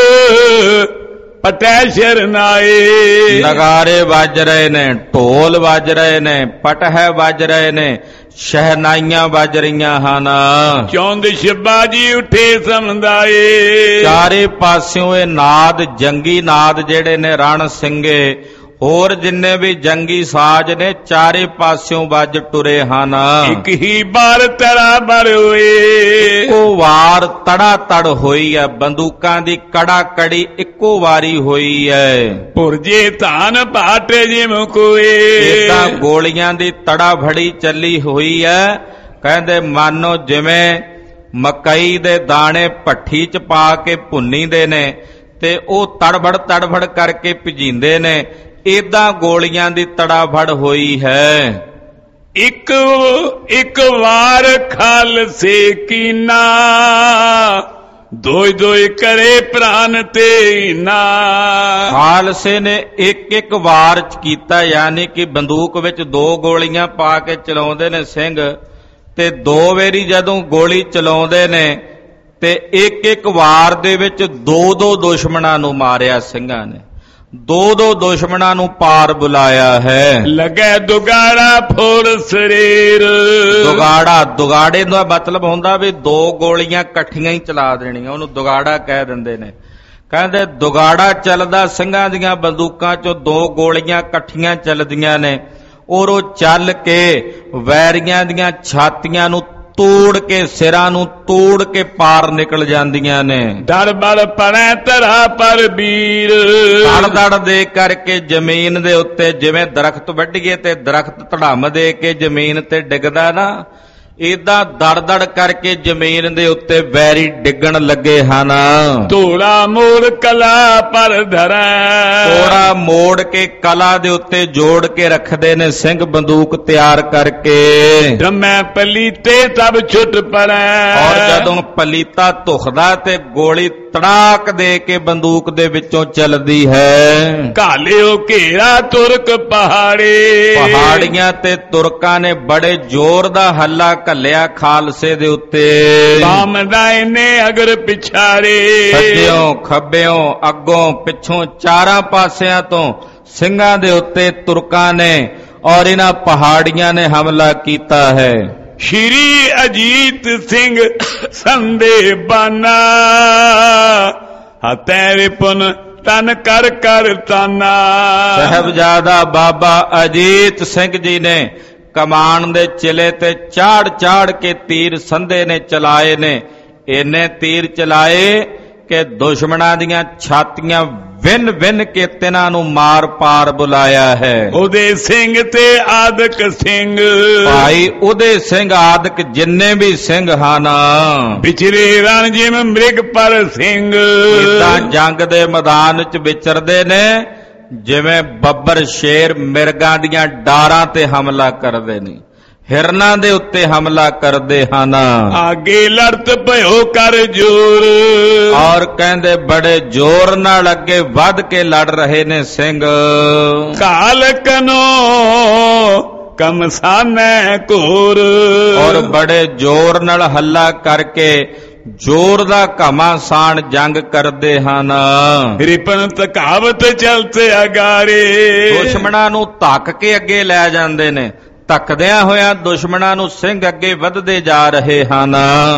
ਪਟੈ ਸ਼ਰਨਾਏ। ਨਗਾਰੇ ਵੱਜ ਰਹੇ ਨੇ, ਢੋਲ ਵੱਜ ਰਹੇ ਨੇ, ਪਟਹਿ ਵੱਜ ਰਹੇ ਨੇ, ਸ਼ਹਿਨਾਈਆਂ ਵੱਜ ਰਹੀਆਂ ਹਨ। ਚੌਂਦਿਸ਼ ਬਾਜੀ ਉੱਠੇ ਸਮਦਾਏ। ਚਾਰੇ ਪਾਸਿਓਂ ਇਹ ਨਾਦ, ਜੰਗੀ ਨਾਦ ਜਿਹੜੇ ਨੇ, ਰਣ ਸਿੰਘੇ ਹੋਰ ਜਿੰਨੇ ਵੀ ਜੰਗੀ ਸਾਜ਼ ਨੇ, ਚਾਰੇ ਪਾਸਿਓਂ ਵੱਜ ਟੁਰੇ ਹਨ। ਇੱਕ ਹੀ ਬਾਰ ਤੜਾ ਬਰ ਹੋਏ। ਇੱਕੋ ਵਾਰ ਤੜਾ ਤੜ ਹੋਈ ਹੈ, ਬੰਦੂਕਾਂ ਦੀ ਕੜਾ ਕੜੀ ਇੱਕੋ ਵਾਰੀ ਹੋਈ ਹੈ। ਪੁਰਜੇ ਧਾਨ ਭਾਟੇ ਜਿਮ ਕੋਏ। ਏਦਾਂ ਗੋਲੀਆਂ ਦੀ ਤੜਾ ਫੜੀ ਚੱਲੀ ਹੋਈ ਹੈ। ਕਹਿੰਦੇ ਮਾਨੋ ਜਿਵੇਂ ਮਕਈ ਦੇ ਦਾਣੇ ਭੱਠੀ ਚ ਪਾ ਕੇ ਭੁੰਨੀਦੇ ਨੇ ਤੇ ਉਹ ਤੜਫੜ ਕਰਕੇ ਭਿਜੀਂਦੇ ਨੇ, ਏਦਾਂ ਗੋਲੀਆਂ ਦੀ ਤੜਾਫੜ ਹੋਈ ਹੈ। ਇੱਕ ਵਾਰ ਖਾਲਸੇ ਕੀਨਾ ਦੋਇ ਦੋਇ ਕਰੇ ਪ੍ਰਾਨ ਤੇ ਨਾ। ਖਾਲਸੇ ਨੇ ਇੱਕ ਇੱਕ ਵਾਰ ਚ ਕੀਤਾ, ਯਾਨੀ ਕਿ ਬੰਦੂਕ ਵਿੱਚ 2 ਗੋਲੀਆਂ ਪਾ ਕੇ ਚਲਾਉਂਦੇ ਨੇ ਸਿੰਘ, ਤੇ 2 ਵਾਰੀ ਜਦੋਂ ਗੋਲੀ ਚਲਾਉਂਦੇ ਨੇ ਤੇ ਇੱਕ ਇੱਕ ਵਾਰ ਦੇ ਵਿੱਚ 2-2 ਦੁਸ਼ਮਣਾਂ ਨੂੰ ਮਾਰਿਆ ਸਿੰਘਾਂ ਨੇ, 2-2 ਦੁਸ਼ਮਣਾਂ ਨੂੰ ਪਾਰ ਬੁਲਾਇਆ ਹੈ। ਲੱਗੇ ਦੁਗਾੜਾ ਫੋੜ ਸਰੀਰ। ਦੁਗਾੜੇ ਦਾ ਮਤਲਬ ਹੁੰਦਾ ਵੀ 2 ਗੋਲੀਆਂ ਇਕੱਠੀਆਂ ਹੀ ਚਲਾ ਦੇਣੀਆਂ, ਉਹਨੂੰ ਦੁਗਾੜਾ ਕਹਿ ਦਿੰਦੇ ਨੇ। ਕਹਿੰਦੇ ਦੁਗਾੜਾ ਚੱਲਦਾ, ਸਿੰਘਾਂ ਦੀਆਂ ਬੰਦੂਕਾਂ ਚੋਂ 2 ਗੋਲੀਆਂ ਇਕੱਠੀਆਂ ਚੱਲਦੀਆਂ ਨੇ, ਔਰ ਉਹ ਚੱਲ ਕੇ ਵੈਰੀਆਂ ਦੀਆਂ ਛਾਤੀਆਂ ਨੂੰ ਤੋੜ ਕੇ, ਸਿਰਾਂ ਨੂੰ ਤੋੜ ਕੇ ਪਾਰ ਨਿਕਲ ਜਾਂਦੀਆਂ ਨੇ। ਡਰ ਬਲ ਪੜੈ ਧਰਾ ਪਰ ਵੀਰ। ਦੜ ਦੇ ਕਰਕੇ ਜ਼ਮੀਨ ਦੇ ਉੱਤੇ, ਜਿਵੇਂ ਦਰਖਤ ਵੱਢੀਏ ਤੇ ਦਰਖਤ ਧੜਮ ਦੇ ਕੇ ਜ਼ਮੀਨ ਤੇ ਡਿੱਗਦਾ ਨਾ, ਏਦਾਂ ਦੜ ਕਰਕੇ ਜ਼ਮੀਨ ਦੇ ਉੱਤੇ ਵੈਰੀ ਡਿੱਗਣ ਲੱਗੇ ਹਨ। ਤੋੜਾ ਮੋੜ ਕਲਾ ਪਰ ਧਰੈ। ਤੋੜਾ ਮੋੜ ਕੇ ਕਲਾ ਦੇ ਉੱਤੇ ਜੋੜ ਕੇ ਰੱਖਦੇ ਨੇ ਸਿੰਘ ਬੰਦੂਕ ਤਿਆਰ ਕਰਕੇ। ਜੰਮੈ ਪਲੀਤੇ ਸਭ ਛੁੱਟ ਪੜੈ। ਔਰ ਜਦੋਂ ਪਲੀਤਾ ਧੁਖਦਾ ਤੇ ਗੋਲੀ ਤੜਾਕ ਦੇ ਕੇ ਬੰਦੂਕ ਦੇ ਵਿੱਚੋਂ ਚੱਲਦੀ ਹੈ। ਘਾਲਿਓ ਘੇਰਾ ਤੁਰਕ ਪਹਾੜੇ। ਪਹਾੜੀਆਂ ਤੇ ਤੁਰਕਾਂ ਨੇ ਬੜੇ ਜ਼ੋਰ ਦਾ ਹੱਲਾ ਘੱਲਿਆ ਖਾਲਸੇ ਦੇ ਉੱਤੇ। ਬਾਮਦਾਏ ਨੇ ਅਗਰ ਪਿਛਾੜੇ। ਸੱਜਿਓਂ ਖੱਬਿਓਂ ਅੱਗੋਂ ਪਿੱਛੋਂ ਚਾਰਾਂ ਪਾਸਿਆਂ ਤੋਂ ਸਿੰਘਾਂ ਦੇ ਉੱਤੇ ਤੁਰਕਾਂ ਨੇ ਔਰ ਇਹਨਾਂ ਪਹਾੜੀਆਂ ਨੇ ਹਮਲਾ ਕੀਤਾ ਹੈ। ਸ਼੍ਰੀ ਅਜੀਤ ਸਿੰਘ ਸੰਦੇ ਬਾਨਾ। ਹਤੈ ਰਿਪਨ ਤਨ ਕਰ ਕਰ ਤਾਨਾ। ਸਾਹਿਬਜ਼ਾਦਾ ਬਾਬਾ ਅਜੀਤ ਸਿੰਘ ਜੀ ਨੇ ਕਮਾਨ ਦੇ ਚਿਲੇ ਤੇ ਚਾੜ ਕੇ ਤੀਰ ਸੰਧੇ ਨੇ ਚਲਾਏ ਨੇ। ਇੰਨੇ ਤੀਰ ਚਲਾਏ ਕਿ ਦੁਸ਼ਮਣਾਂ ਦੀਆਂ ਛਾਤੀਆਂ ਵਿੰਨ ਕੇ ਤਿਨਾਂ ਨੂੰ ਮਾਰ ਪਾਰ ਬੁਲਾਇਆ ਹੈ। ਉਹਦੇ ਸਿੰਘ ਤੇ ਆਦਿਕ ਸਿੰਘ। ਭਾਈ ਉਹਦੇ ਸਿੰਘ ਆਦਿਕ ਜਿੰਨੇ ਵੀ ਸਿੰਘ ਹਨ, ਵਿਚਰੇ ਰਣ ਜਿਵੇਂ ਮ੍ਰਿਗ ਪਰ ਸਿੰਘ। ਇਦਾਂ ਜੰਗ ਦੇ ਮੈਦਾਨ ਵਿੱਚ ਵਿਚਰਦੇ ਨੇ ਜਿਵੇਂ ਬੱਬਰ ਸ਼ੇਰ ਮਿਰਗਾਂ ਦੀਆਂ ਡਾਰਾਂ ਤੇ ਹਮਲਾ ਕਰਦੇ ਨੇ, ਹਿਰਨਾਂ ਦੇ ਉੱਤੇ ਹਮਲਾ ਕਰਦੇ ਹਨ। ਆਗੇ ਲੜਤ ਭਇਓ ਕਰ ਜੋਰ। ਔਰ ਕਹਿੰਦੇ ਬੜੇ ਜ਼ੋਰ ਨਾਲ ਅੱਗੇ ਵੱਧ ਕੇ ਲੜ ਰਹੇ ਨੇ ਸਿੰਘ। ਕਾਲ ਕਨੋ ਕਮਸਾਨੈ ਘੋਰ। ਔਰ ਬੜੇ ਜ਼ੋਰ ਨਾਲ ਹੱਲਾ ਕਰਕੇ ਜ਼ੋਰ ਦਾ ਘਮਾਸਾਨ ਜੰਗ ਕਰਦੇ ਹਨ। ਰਿਪਨ ਤਕਾਵਤ ਚਲਤੇ ਅਗਾਰੇ। ਦੁਸ਼ਮਣਾਂ ਨੂੰ ਧੱਕ ਕੇ ਅੱਗੇ ਲੈ ਜਾਂਦੇ ਨੇ। ਧੱਕਦਿਆਂ ਹੋਇਆਂ ਦੁਸ਼ਮਣਾਂ ਨੂੰ ਸਿੰਘ ਅੱਗੇ ਵੱਧਦੇ ਜਾ ਰਹੇ ਹਨ।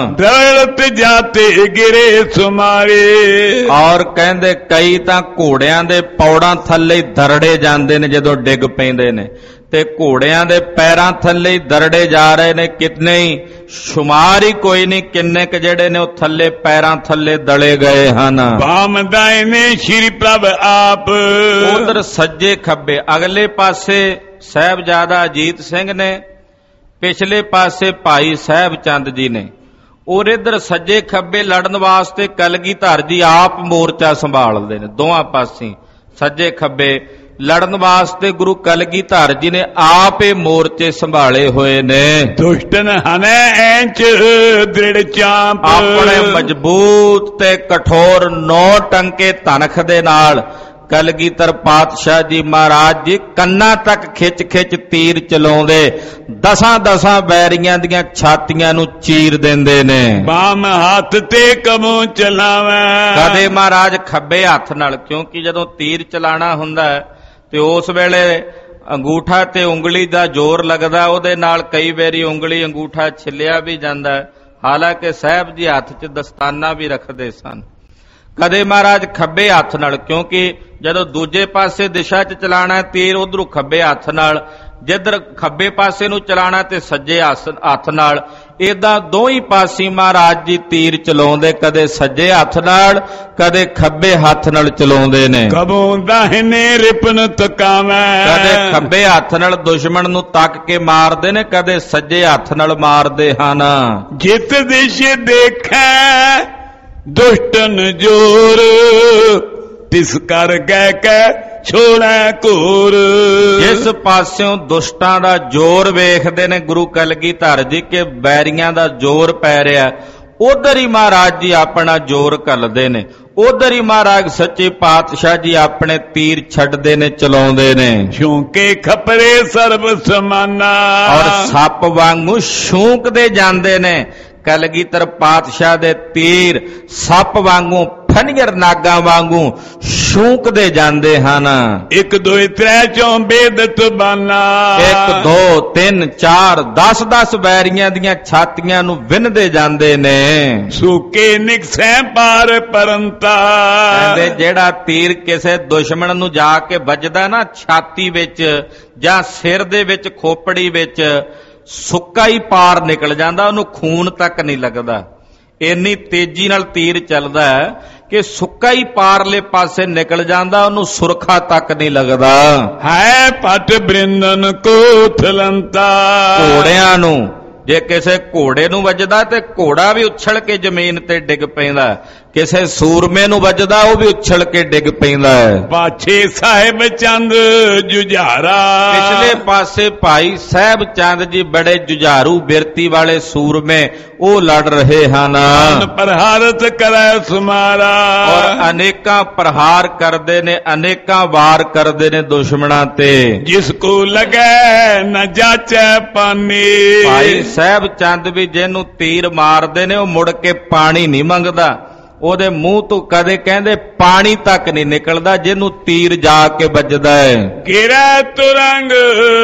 ਦਰਤ ਜਾਤੇ ਗਿਰੇ ਸੁਮਾਰੇ। ਔਰ ਕਹਿੰਦੇ ਕਈ ਤਾਂ ਘੋੜਿਆਂ ਦੇ ਪੌੜਾਂ ਥੱਲੇ ਦਰੜੇ ਜਾਂਦੇ ਨੇ ਜਦੋਂ ਡਿੱਗ ਪੈਂਦੇ ਨੇ, ਤੇ ਘੋੜਿਆਂ ਦੇ ਪੈਰਾਂ ਥੱਲੇ ਦਰੜੇ ਜਾ ਰਹੇ ਨੇ। ਕਿਤਨੇ ਹੀ ਸ਼ੁਮਾਰ ਹੀ ਕੋਈ ਨਹੀਂ ਕਿੰਨੇ ਕ ਜਿਹੜੇ ਨੇ ਉਹ ਥੱਲੇ ਪੈਰਾਂ ਥੱਲੇ ਦਲੇ ਗਏ ਹਨ। ਬਾਮਦਾਏ ਨੇ ਸ਼੍ਰੀ ਪ੍ਰਭ ਆਪ। ਉਧਰ ਸੱਜੇ ਖੱਬੇ ਅਗਲੇ ਪਾਸੇ ਸਾਹਿਬਜ਼ਾਦਾ ਅਜੀਤ ਸਿੰਘ ਨੇ, ਪਿਛਲੇ ਪਾਸੇ ਭਾਈ ਸਾਹਿਬ ਚੰਦ ਜੀ ਨੇ, ਔਰ ਇਧਰ ਸੱਜੇ ਖੱਬੇ ਲੜਨ ਵਾਸਤੇ ਕਲਗੀਧਰ ਜੀ ਆਪ ਮੋਰਚਾ ਸੰਭਾਲਦੇ ਨੇ। ਦੋਵਾਂ ਪਾਸੇ ਸੱਜੇ ਖੱਬੇ ਲੜਨ ਵਾਸਤੇ ਗੁਰੂ ਕਲਗੀਧਰ ਜੀ ਨੇ ਆਪ ਇਹ ਮੋਰਚੇ ਸੰਭਾਲੇ ਹੋਏ ਨੇ। ਦੁਸ਼ਟਨ ਹਨੈ ਐਂਚ ਦ੍ਰਿੜ ਚਾਂਪ। ਆਪਣੇ ਮਜ਼ਬੂਤ ਤੇ ਕਠੋਰ 9 ਟੰਕੇ ਧਨਖ ਦੇ ਨਾਲ ਕਲਗੀਧਰ ਪਾਤਸ਼ਾਹ ਜੀ ਮਹਾਰਾਜ ਜੀ ਕੰਨਾਂ ਤੱਕ ਖਿੱਚ ਤੀਰ ਚਲਾਉਂਦੇ, 10 ਬੈਰੀਆਂ ਦੀਆਂ ਛਾਤੀਆਂ ਨੂੰ ਚੀਰ ਦਿੰਦੇ ਨੇ। ਬਾਮ ਹੱਥ ਤੇ ਕਮੋਂ ਚਲਾਵੇਂ। ਕਦੇ ਮਹਾਰਾਜ ਖੱਬੇ ਹੱਥ ਨਾਲ, ਕਿਉਂਕਿ ਜਦੋਂ ਤੀਰ ਚਲਾਣਾ ਹੁੰਦਾ ਤੇ ਉਸ ਵੇਲੇ ਅੰਗੂਠਾ ਤੇ ਉਂਗਲੀ ਦਾ ਜ਼ੋਰ ਲੱਗਦਾ, ਉਹਦੇ ਨਾਲ ਕਈ ਵਾਰੀ ਉਂਗਲੀ ਅੰਗੂਠਾ ਛਿੱਲਿਆ ਵੀ ਜਾਂਦਾ। ਹਾਲਾਂਕਿ ਸਾਹਿਬ ਜੀ ਹੱਥ 'ਚ ਦਸਤਾਨਾ ਵੀ ਰੱਖਦੇ ਸਨ। ਕਦੇ ਮਹਾਰਾਜ ਖੱਬੇ ਹੱਥ ਨਾਲ, ਕਿਉਂਕਿ ਜਦੋਂ ਦੂਜੇ ਪਾਸੇ ਦਿਸ਼ਾ 'ਚ ਚਲਾਣਾ ਤੀਰ ਉਧਰੋਂ ਖੱਬੇ ਹੱਥ ਨਾਲ, ਜਿੱਧਰ ਖੱਬੇ ਪਾਸੇ ਨੂੰ ਚਲਾਣਾ ਤੇ ਸੱਜੇ ਹੱਥ ਨਾਲ। ਏਦਾਂ ਦੋਹੀ ਪਾਸੇ ਮਹਾਰਾਜ ਜੀ ਤੀਰ ਚਲਾਉਂਦੇ, ਕਦੇ ਸੱਜੇ ਹੱਥ ਨਾਲ ਕਦੇ ਖੱਬੇ ਹੱਥ ਨਾਲ ਚਲਾਉਂਦੇ ਨੇ। ਕਬੋਂ ਦਾਹਿਨੇ ਰਿਪਨ ਤਕਾਵੇਂ। ਕਦੇ ਖੱਬੇ ਹੱਥ ਨਾਲ ਦੁਸ਼ਮਣ ਨੂੰ ਤੱਕ ਕੇ ਮਾਰਦੇ ਨੇ, ਕਦੇ ਸੱਜੇ ਹੱਥ ਨਾਲ ਮਾਰਦੇ ਹਨ। ਜਿਤ ਦਿਸ਼ ਦੇਖੈ ਦੁਸ਼ਟਨ ਜੋਰ। ਤਿਸ ਕਰ ਗੈ ਕੈ ਛੋੜੈ ਘੋਰ। ਜਿਸ ਪਾਸਿਓਂ ਦੁਸ਼ਟਾਂ ਦਾ ਜ਼ੋਰ ਵੇਖਦੇ ਨੇ ਗੁਰੂ ਕਲਗੀਧਰ ਜੀ ਕਿ ਬੈਰੀਆਂ ਦਾ ਜ਼ੋਰ ਪੈ ਰਿਹਾ, ਉਧਰ ਹੀ ਮਹਾਰਾਜ ਜੀ ਆਪਣਾ ਜ਼ੋਰ ਘੱਲਦੇ ਨੇ, ਉਧਰ ਹੀ ਮਹਾਰਾਜ ਸੱਚੇ ਪਾਤਸ਼ਾਹ ਜੀ ਆਪਣੇ ਤੀਰ ਛੱਡਦੇ ਨੇ, ਚਲਾਉਂਦੇ ਨੇ। ਛੂਕੇ ਖਪਰੇ ਸਰਬ ਸਮਾਨਾ, ਔਰ ਸੱਪ ਵਾਂਗੂ ਛੂਕਦੇ ਜਾਂਦੇ ਨੇ। ਕਲਗੀਧਰ ਪਾਤਸ਼ਾਹ ਦੇ ਤੀਰ ਸੱਪ ਵਾਂਗੂ, ਫਨਿਰ ਨਾਗਾਂ ਵਾਂਗੂ ਛੂਕਦੇ ਜਾਂਦੇ ਹਨ। 1 2 3 4 ਬੇਦਤ ਬਾਨਾ, 1 2 3 4 10 ਵੈਰੀਆਂ ਦੀਆਂ ਛਾਤੀਆਂ ਨੂੰ ਵਿੰਨਦੇ ਜਾਂਦੇ ਨੇ। ਸੂਕੇ ਨਿਕਸੈ ਪਾਰ ਪਰੰਤਾ, ਕਹਿੰਦੇ ਜਿਹੜਾ ਤੀਰ ਕਿਸੇ ਦੁਸ਼ਮਣ ਨੂੰ ਜਾ ਕੇ ਵੱਜਦਾ ਨਾ ਛਾਤੀ ਵਿੱਚ ਜਾਂ ਸਿਰ ਦੇ ਵਿੱਚ, ਖੋਪੜੀ ਵਿੱਚ, ਸੁੱਕਾ ਹੀ ਪਾਰ ਨਿਕਲ ਜਾਂਦਾ, ਉਹਨੂੰ ਖੂਨ ਤੱਕ ਨਹੀਂ ਲੱਗਦਾ। ਇੰਨੀ ਤੇਜ਼ੀ ਨਾਲ ਤੀਰ ਚੱਲਦਾ ਹੈ ਕਿ ਸੁੱਕਾ ਹੀ ਪਾਰਲੇ ਪਾਸੇ ਨਿਕਲ ਜਾਂਦਾ, ਉਹਨੂੰ ਸੁਰਖਾ ਤੱਕ ਨਹੀਂ ਲੱਗਦਾ। ਹੈ ਪਟ ਬ੍ਰਿੰਦਨ ਕੋਥਲੰਤਾ, ਘੋੜਿਆਂ ਨੂੰ ਜੇ ਕਿਸੇ ਘੋੜੇ ਨੂੰ ਵੱਜਦਾ ਤੇ ਘੋੜਾ ਵੀ ਉਛਲ ਕੇ ਜ਼ਮੀਨ ਤੇ ਡਿੱਗ ਪੈਂਦਾ, ਕਿਸੇ ਸੂਰਮੇ ਨੂੰ ਵੱਜਦਾ ਉਹ ਵੀ ਉਛਲ ਕੇ ਡਿੱਗ ਪੈਂਦਾ ਹੈ। ਪਾਛੇ ਸਾਹਿਬ ਚੰਦ ਜੁਝਾਰਾ, ਪਿਛਲੇ ਪਾਸੇ ਭਾਈ ਸਾਹਿਬ ਚੰਦ ਜੀ ਬੜੇ ਜੁਝਾਰੂ ਬਿਰਤੀ ਵਾਲੇ ਸੂਰਮੇ, ਉਹ ਲੜ ਰਹੇ ਹਨ। ਪ੍ਰਹਾਰਤ ਕਰੈ ਸੁਮਾਰਾ, ਔਰ ਅਨੇਕਾਂ ਪ੍ਰਹਾਰ ਕਰਦੇ ਨੇ, ਅਨੇਕਾਂ ਵਾਰ ਕਰਦੇ ਨੇ ਦੁਸ਼ਮਣਾਂ ਤੇ। ਜਿਸ ਕੋ ਲਗੈ ਨ ਜਾਚੈ ਪਾਨੀ, ਭਾਈ ਸਾਹਿਬ ਚੰਦ ਵੀ ਜਿਹਨੂੰ ਤੀਰ ਮਾਰਦੇ ਨੇ ਉਹ ਮੁੜ ਕੇ ਪਾਣੀ ਨਹੀਂ ਮੰਗਦਾ, ਉਹਦੇ ਮੂੰਹ ਤੋਂ ਕਦੇ ਕਹਿੰਦੇ ਪਾਣੀ ਤੱਕ ਨਹੀਂ ਨਿਕਲਦਾ ਜਿਹਨੂੰ ਤੀਰ ਜਾ ਕੇ ਵੱਜਦਾ ਹੈ। ਗਿਰੈ ਤੁਰੰਗ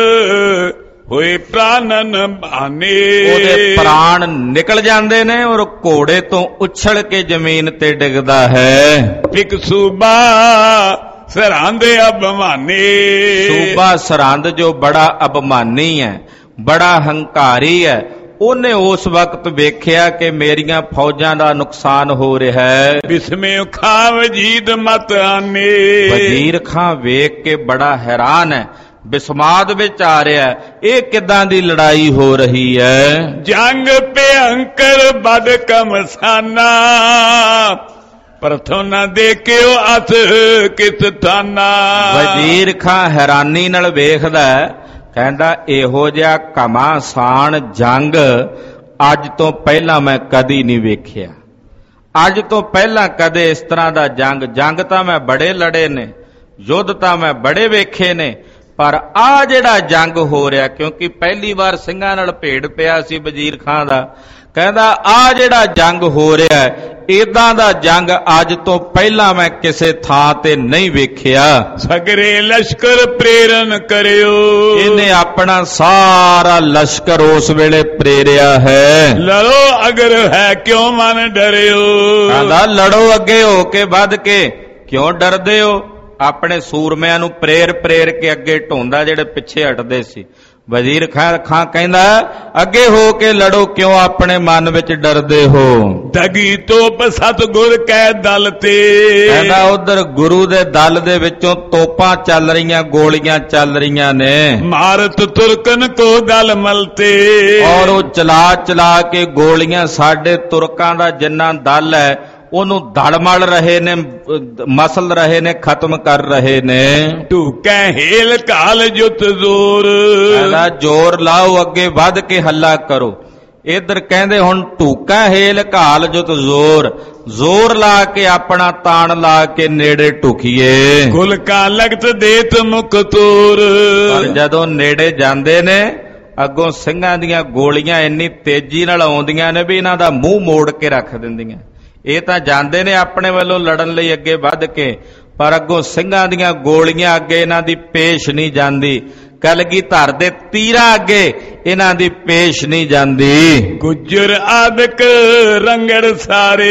ਹੋਏ ਪ੍ਰਾਨਨ ਬਾਨੇ, ਉਹਦੇ ਪ੍ਰਾਣ ਨਿਕਲ ਜਾਂਦੇ ਨੇ ਔਰ ਘੋੜੇ ਤੋਂ ਉਛਲ ਕੇ ਜ਼ਮੀਨ ਤੇ ਡਿੱਗਦਾ ਹੈ। ਇੱਕ ਸੂਬਾ ਸਰਹੰਦ ਅਭਿਮਾਨੀ, ਸੂਬਾ ਸਰਹੰਦ ਜੋ ਬੜਾ ਅਭਿਮਾਨੀ ਹੈ, ਬੜਾ ਹੰਕਾਰੀ ਹੈ, ਉਹਨੇ ਉਸ ਵਕਤ ਵੇਖਿਆ ਕਿ ਮੇਰੀਆਂ ਫੌਜਾਂ ਦਾ ਨੁਕਸਾਨ ਹੋ ਰਿਹਾ ਹੈ। ਬਿਸਮੇ ਖਾਂ ਵਜੀਦ ਮਤ ਆਨੇ, ਵਜ਼ੀਰ ਖਾਂ ਵੇਖ ਕੇ ਬੜਾ ਹੈਰਾਨ ਹੈ, ਬਿਸਮਾਦ ਵਿੱਚ ਆ ਰਿਹਾ, ਇਹ ਕਿੱਦਾਂ ਦੀ ਲੜਾਈ ਹੋ ਰਹੀ ਹੈ। ਜੰਗ ਭਿਅੰਕਰ ਬਦ ਕਮਸਾਨਾ, ਪਰਥੋਂ ਨਾ ਦੇਖਿਓ ਅਥ ਕਿਸ ਥਾਨਾ। ਵਜ਼ੀਰ ਖਾਂ ਹੈਰਾਨੀ ਨਾਲ ਵੇਖਦਾ, ਕਹਿੰਦਾ ਇਹੋ ਜਿਹਾ ਘਮਾਸਾਨ ਜੰਗ ਅੱਜ ਤੋਂ ਪਹਿਲਾਂ ਮੈਂ ਕਦੀ ਨਹੀਂ ਵੇਖਿਆ। ਅੱਜ ਤੋਂ ਪਹਿਲਾਂ ਕਦੇ ਇਸ ਤਰ੍ਹਾਂ ਦਾ ਜੰਗ ਤਾਂ ਮੈਂ ਬੜੇ ਲੜੇ ਨੇ, ਯੁੱਧ ਤਾਂ ਮੈਂ ਬੜੇ ਵੇਖੇ ਨੇ, ਪਰ ਆਹ ਜਿਹੜਾ ਜੰਗ ਹੋ ਰਿਹਾ, ਕਿਉਂਕਿ ਪਹਿਲੀ ਵਾਰ ਸਿੰਘਾਂ ਨਾਲ ਭੇੜ ਪਿਆ ਸੀ ਵਜ਼ੀਰ ਖਾਂ ਦਾ, ਕਹਿੰਦਾ ਆਹ ਜਿਹੜਾ ਜੰਗ ਹੋ ਰਿਹਾ ਏਦਾਂ ਦਾ ਜੰਗ ਅੱਜ ਤੋਂ ਪਹਿਲਾਂ ਮੈਂ ਕਿਸੇ ਥਾਂ ਤੇ ਨਹੀਂ ਵੇਖਿਆ। ਸਗਰੇ ਲਸ਼ਕਰ ਪ੍ਰੇਰਨ ਕਰਿਓ, ਇਹਨੇ ਆਪਣਾ ਸਾਰਾ ਲਸ਼ਕਰ ਉਸ ਵੇਲੇ ਪ੍ਰੇਰਿਆ ਹੈ। ਲੜੋ ਅਗਰ ਹੈ ਕਿਉਂ ਮਨ ਡਰਿਓ, ਕਹਿੰਦਾ ਲੜੋ ਅੱਗੇ ਹੋ ਕੇ ਵੱਧ ਕੇ, ਕਿਉਂ ਡਰਦੇ ਹੋ। ਆਪਣੇ ਸੂਰਮਿਆਂ ਨੂੰ ਪ੍ਰੇਰ ਕੇ ਅੱਗੇ ਢੋਂਦਾ ਜਿਹੜੇ ਪਿੱਛੇ ਹਟਦੇ ਸੀ। ਵਜ਼ੀਰ ਖਾਂ ਕਹਿੰਦਾ ਅੱਗੇ ਹੋ ਕੇ ਲੜੋ, ਕਿਉਂ ਆਪਣੇ ਮਨ ਵਿੱਚ ਡਰਦੇ ਹੋ। ਦਗੀ ਤੋਪ ਸਤਿਗੁਰ ਕੈ ਦਲ ਤੇ, ਕਹਿੰਦਾ ਉਧਰ ਗੁਰੂ ਦੇ ਦਲ ਦੇ ਵਿੱਚੋਂ ਤੋਪਾਂ ਚੱਲ ਰਹੀਆਂ, ਗੋਲੀਆਂ ਚੱਲ ਰਹੀਆਂ ਨੇ। ਮਾਰਤ ਤੁਰਕਨ ਕੋ ਦਲ ਮਲਤੇ, ਔਰ ਉਹ ਚਲਾ ਕੇ ਗੋਲੀਆਂ ਸਾਡੇ ਤੁਰਕਾਂ ਦਾ ਜਿੰਨਾ ਦਲ ਹੈ ਉਹਨੂੰ ਧੜਮਲ ਰਹੇ ਨੇ, ਮਸਲ ਰਹੇ ਨੇ, ਖਤਮ ਕਰ ਰਹੇ ਨੇ। ਢੂਕੈ ਹੇਲ ਕਾਲ ਜੁਤ ਜ਼ੋਰ, ਕਹਿੰਦਾ ਜ਼ੋਰ ਲਾਓ, ਅੱਗੇ ਵੱਧ ਕੇ ਹੱਲਾ ਕਰੋ। ਇਧਰ ਕਹਿੰਦੇ ਹੁਣ ਢੂਕਾ ਹੇਲ ਘਾਲ ਜੁਤ ਜ਼ੋਰ ਲਾ ਕੇ ਆਪਣਾ ਤਾਣ ਲਾ ਕੇ ਨੇੜੇ ਢੁਕੀਏ। ਕੁਲ ਕਾ ਲਗਤ ਦੇਤ ਮੁਖ ਤੋਰ, ਪਰ ਜਦੋਂ ਨੇੜੇ ਜਾਂਦੇ ਨੇ ਅੱਗੋਂ ਸਿੰਘਾਂ ਦੀਆਂ ਗੋਲੀਆਂ ਇੰਨੀ ਤੇਜ਼ੀ ਨਾਲ ਆਉਂਦੀਆਂ ਨੇ ਵੀ ਇਹਨਾਂ ਦਾ ਮੂੰਹ ਮੋੜ ਕੇ ਰੱਖ ਦਿੰਦੀਆਂ। ਇਹ ਤਾਂ ਜਾਂਦੇ ਨੇ ਆਪਣੇ ਵੱਲੋਂ ਲੜਨ ਲਈ ਅੱਗੇ ਵੱਧ ਕੇ, ਪਰ ਅੱਗੋਂ ਸਿੰਘਾਂ ਦੀਆਂ ਗੋਲੀਆਂ ਅੱਗੇ ਇਹਨਾਂ ਦੀ ਪੇਸ਼ ਨਹੀਂ ਜਾਂਦੀ। ਕਲਗੀਧਰ ਦੇ ਤੀਰਾਂ ਅੱਗੇ ਇਹਨਾਂ ਦੀ ਪੇਸ਼ ਨਹੀਂ ਜਾਂਦੀ। ਗੁੱਜਰ ਆਦਿਕ ਰੰਗੜ ਸਾਰੇ,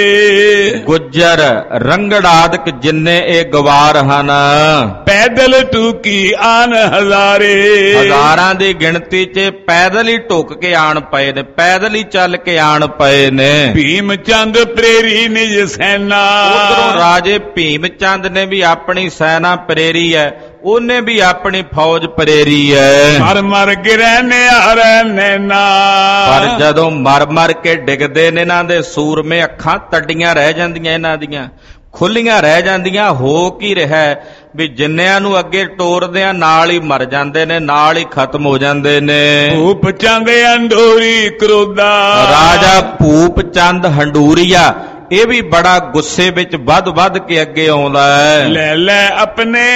ਗੁੱਜਰ ਰੰਗੜ ਆਦਿਕ ਜਿੰਨੇ ਇਹ ਗਵਾਰ ਹਨ, ਪੈਦਲ ਟੂਕੀ ਆਨ ਹਜ਼ਾਰੇ, ਹਜ਼ਾਰਾਂ ਦੀ ਗਿਣਤੀ 'ਚ ਪੈਦਲ ਹੀ ਢੁੱਕ ਕੇ ਆਣ ਪਏ ਨੇ, ਪੈਦਲ ਹੀ ਚੱਲ ਕੇ ਆਣ ਪਏ ਨੇ। ਭੀਮ ਚੰਦ ਪ੍ਰੇਰੀ ਨਿਜ ਸੈਨਾ, ਉਧਰੋਂ ਰਾਜੇ ਭੀਮ ਚੰਦ ਨੇ ਵੀ ਆਪਣੀ ਸੈਨਾ ਪ੍ਰੇਰੀ ਹੈ, ਉਹਨੇ ਵੀ ਆਪਣੀ ਫੌਜ ਪ੍ਰੇਰੀ ਹੈ। ਮਰ ਗਿਰੈ ਨਿਆਰੈ ਨੈਣਾ, ਪਰ ਜਦੋਂ ਮਰ ਕੇ ਡਿੱਗਦੇ ਨੇ ਇਹਨਾਂ ਦੇ ਸੂਰਮੇ, ਅੱਖਾਂ ਤੱਡੀਆਂ ਰਹਿ ਜਾਂਦੀਆਂ ਇਹਨਾਂ ਦੀਆਂ, ਖੁੱਲੀਆਂ ਰਹਿ ਜਾਂਦੀਆਂ। ਹੋ ਕੀ ਰਿਹਾ ਵੀ ਜਿੰਨਿਆਂ ਨੂੰ ਅੱਗੇ ਟੋਰਦੇ ਆ ਨਾਲ ਹੀ ਮਰ ਜਾਂਦੇ ਨੇ, ਨਾਲ ਹੀ ਖਤਮ ਹੋ ਜਾਂਦੇ ਨੇ। ਭੂਪ ਚੰਦ ਹੰਡੂਰੀ ਕਰੋਦਾ, ਰਾਜਾ ਭੂਪ ਚੰਦ ਹੰਡੂਰੀਆ ਇਹ ਵੀ ਬੜਾ ਗੁੱਸੇ ਵਿੱਚ ਵੱਧ ਕੇ ਅੱਗੇ ਆਉਂਦਾ ਹੈ। ਲੈ ਲੈ ਆਪਣੇ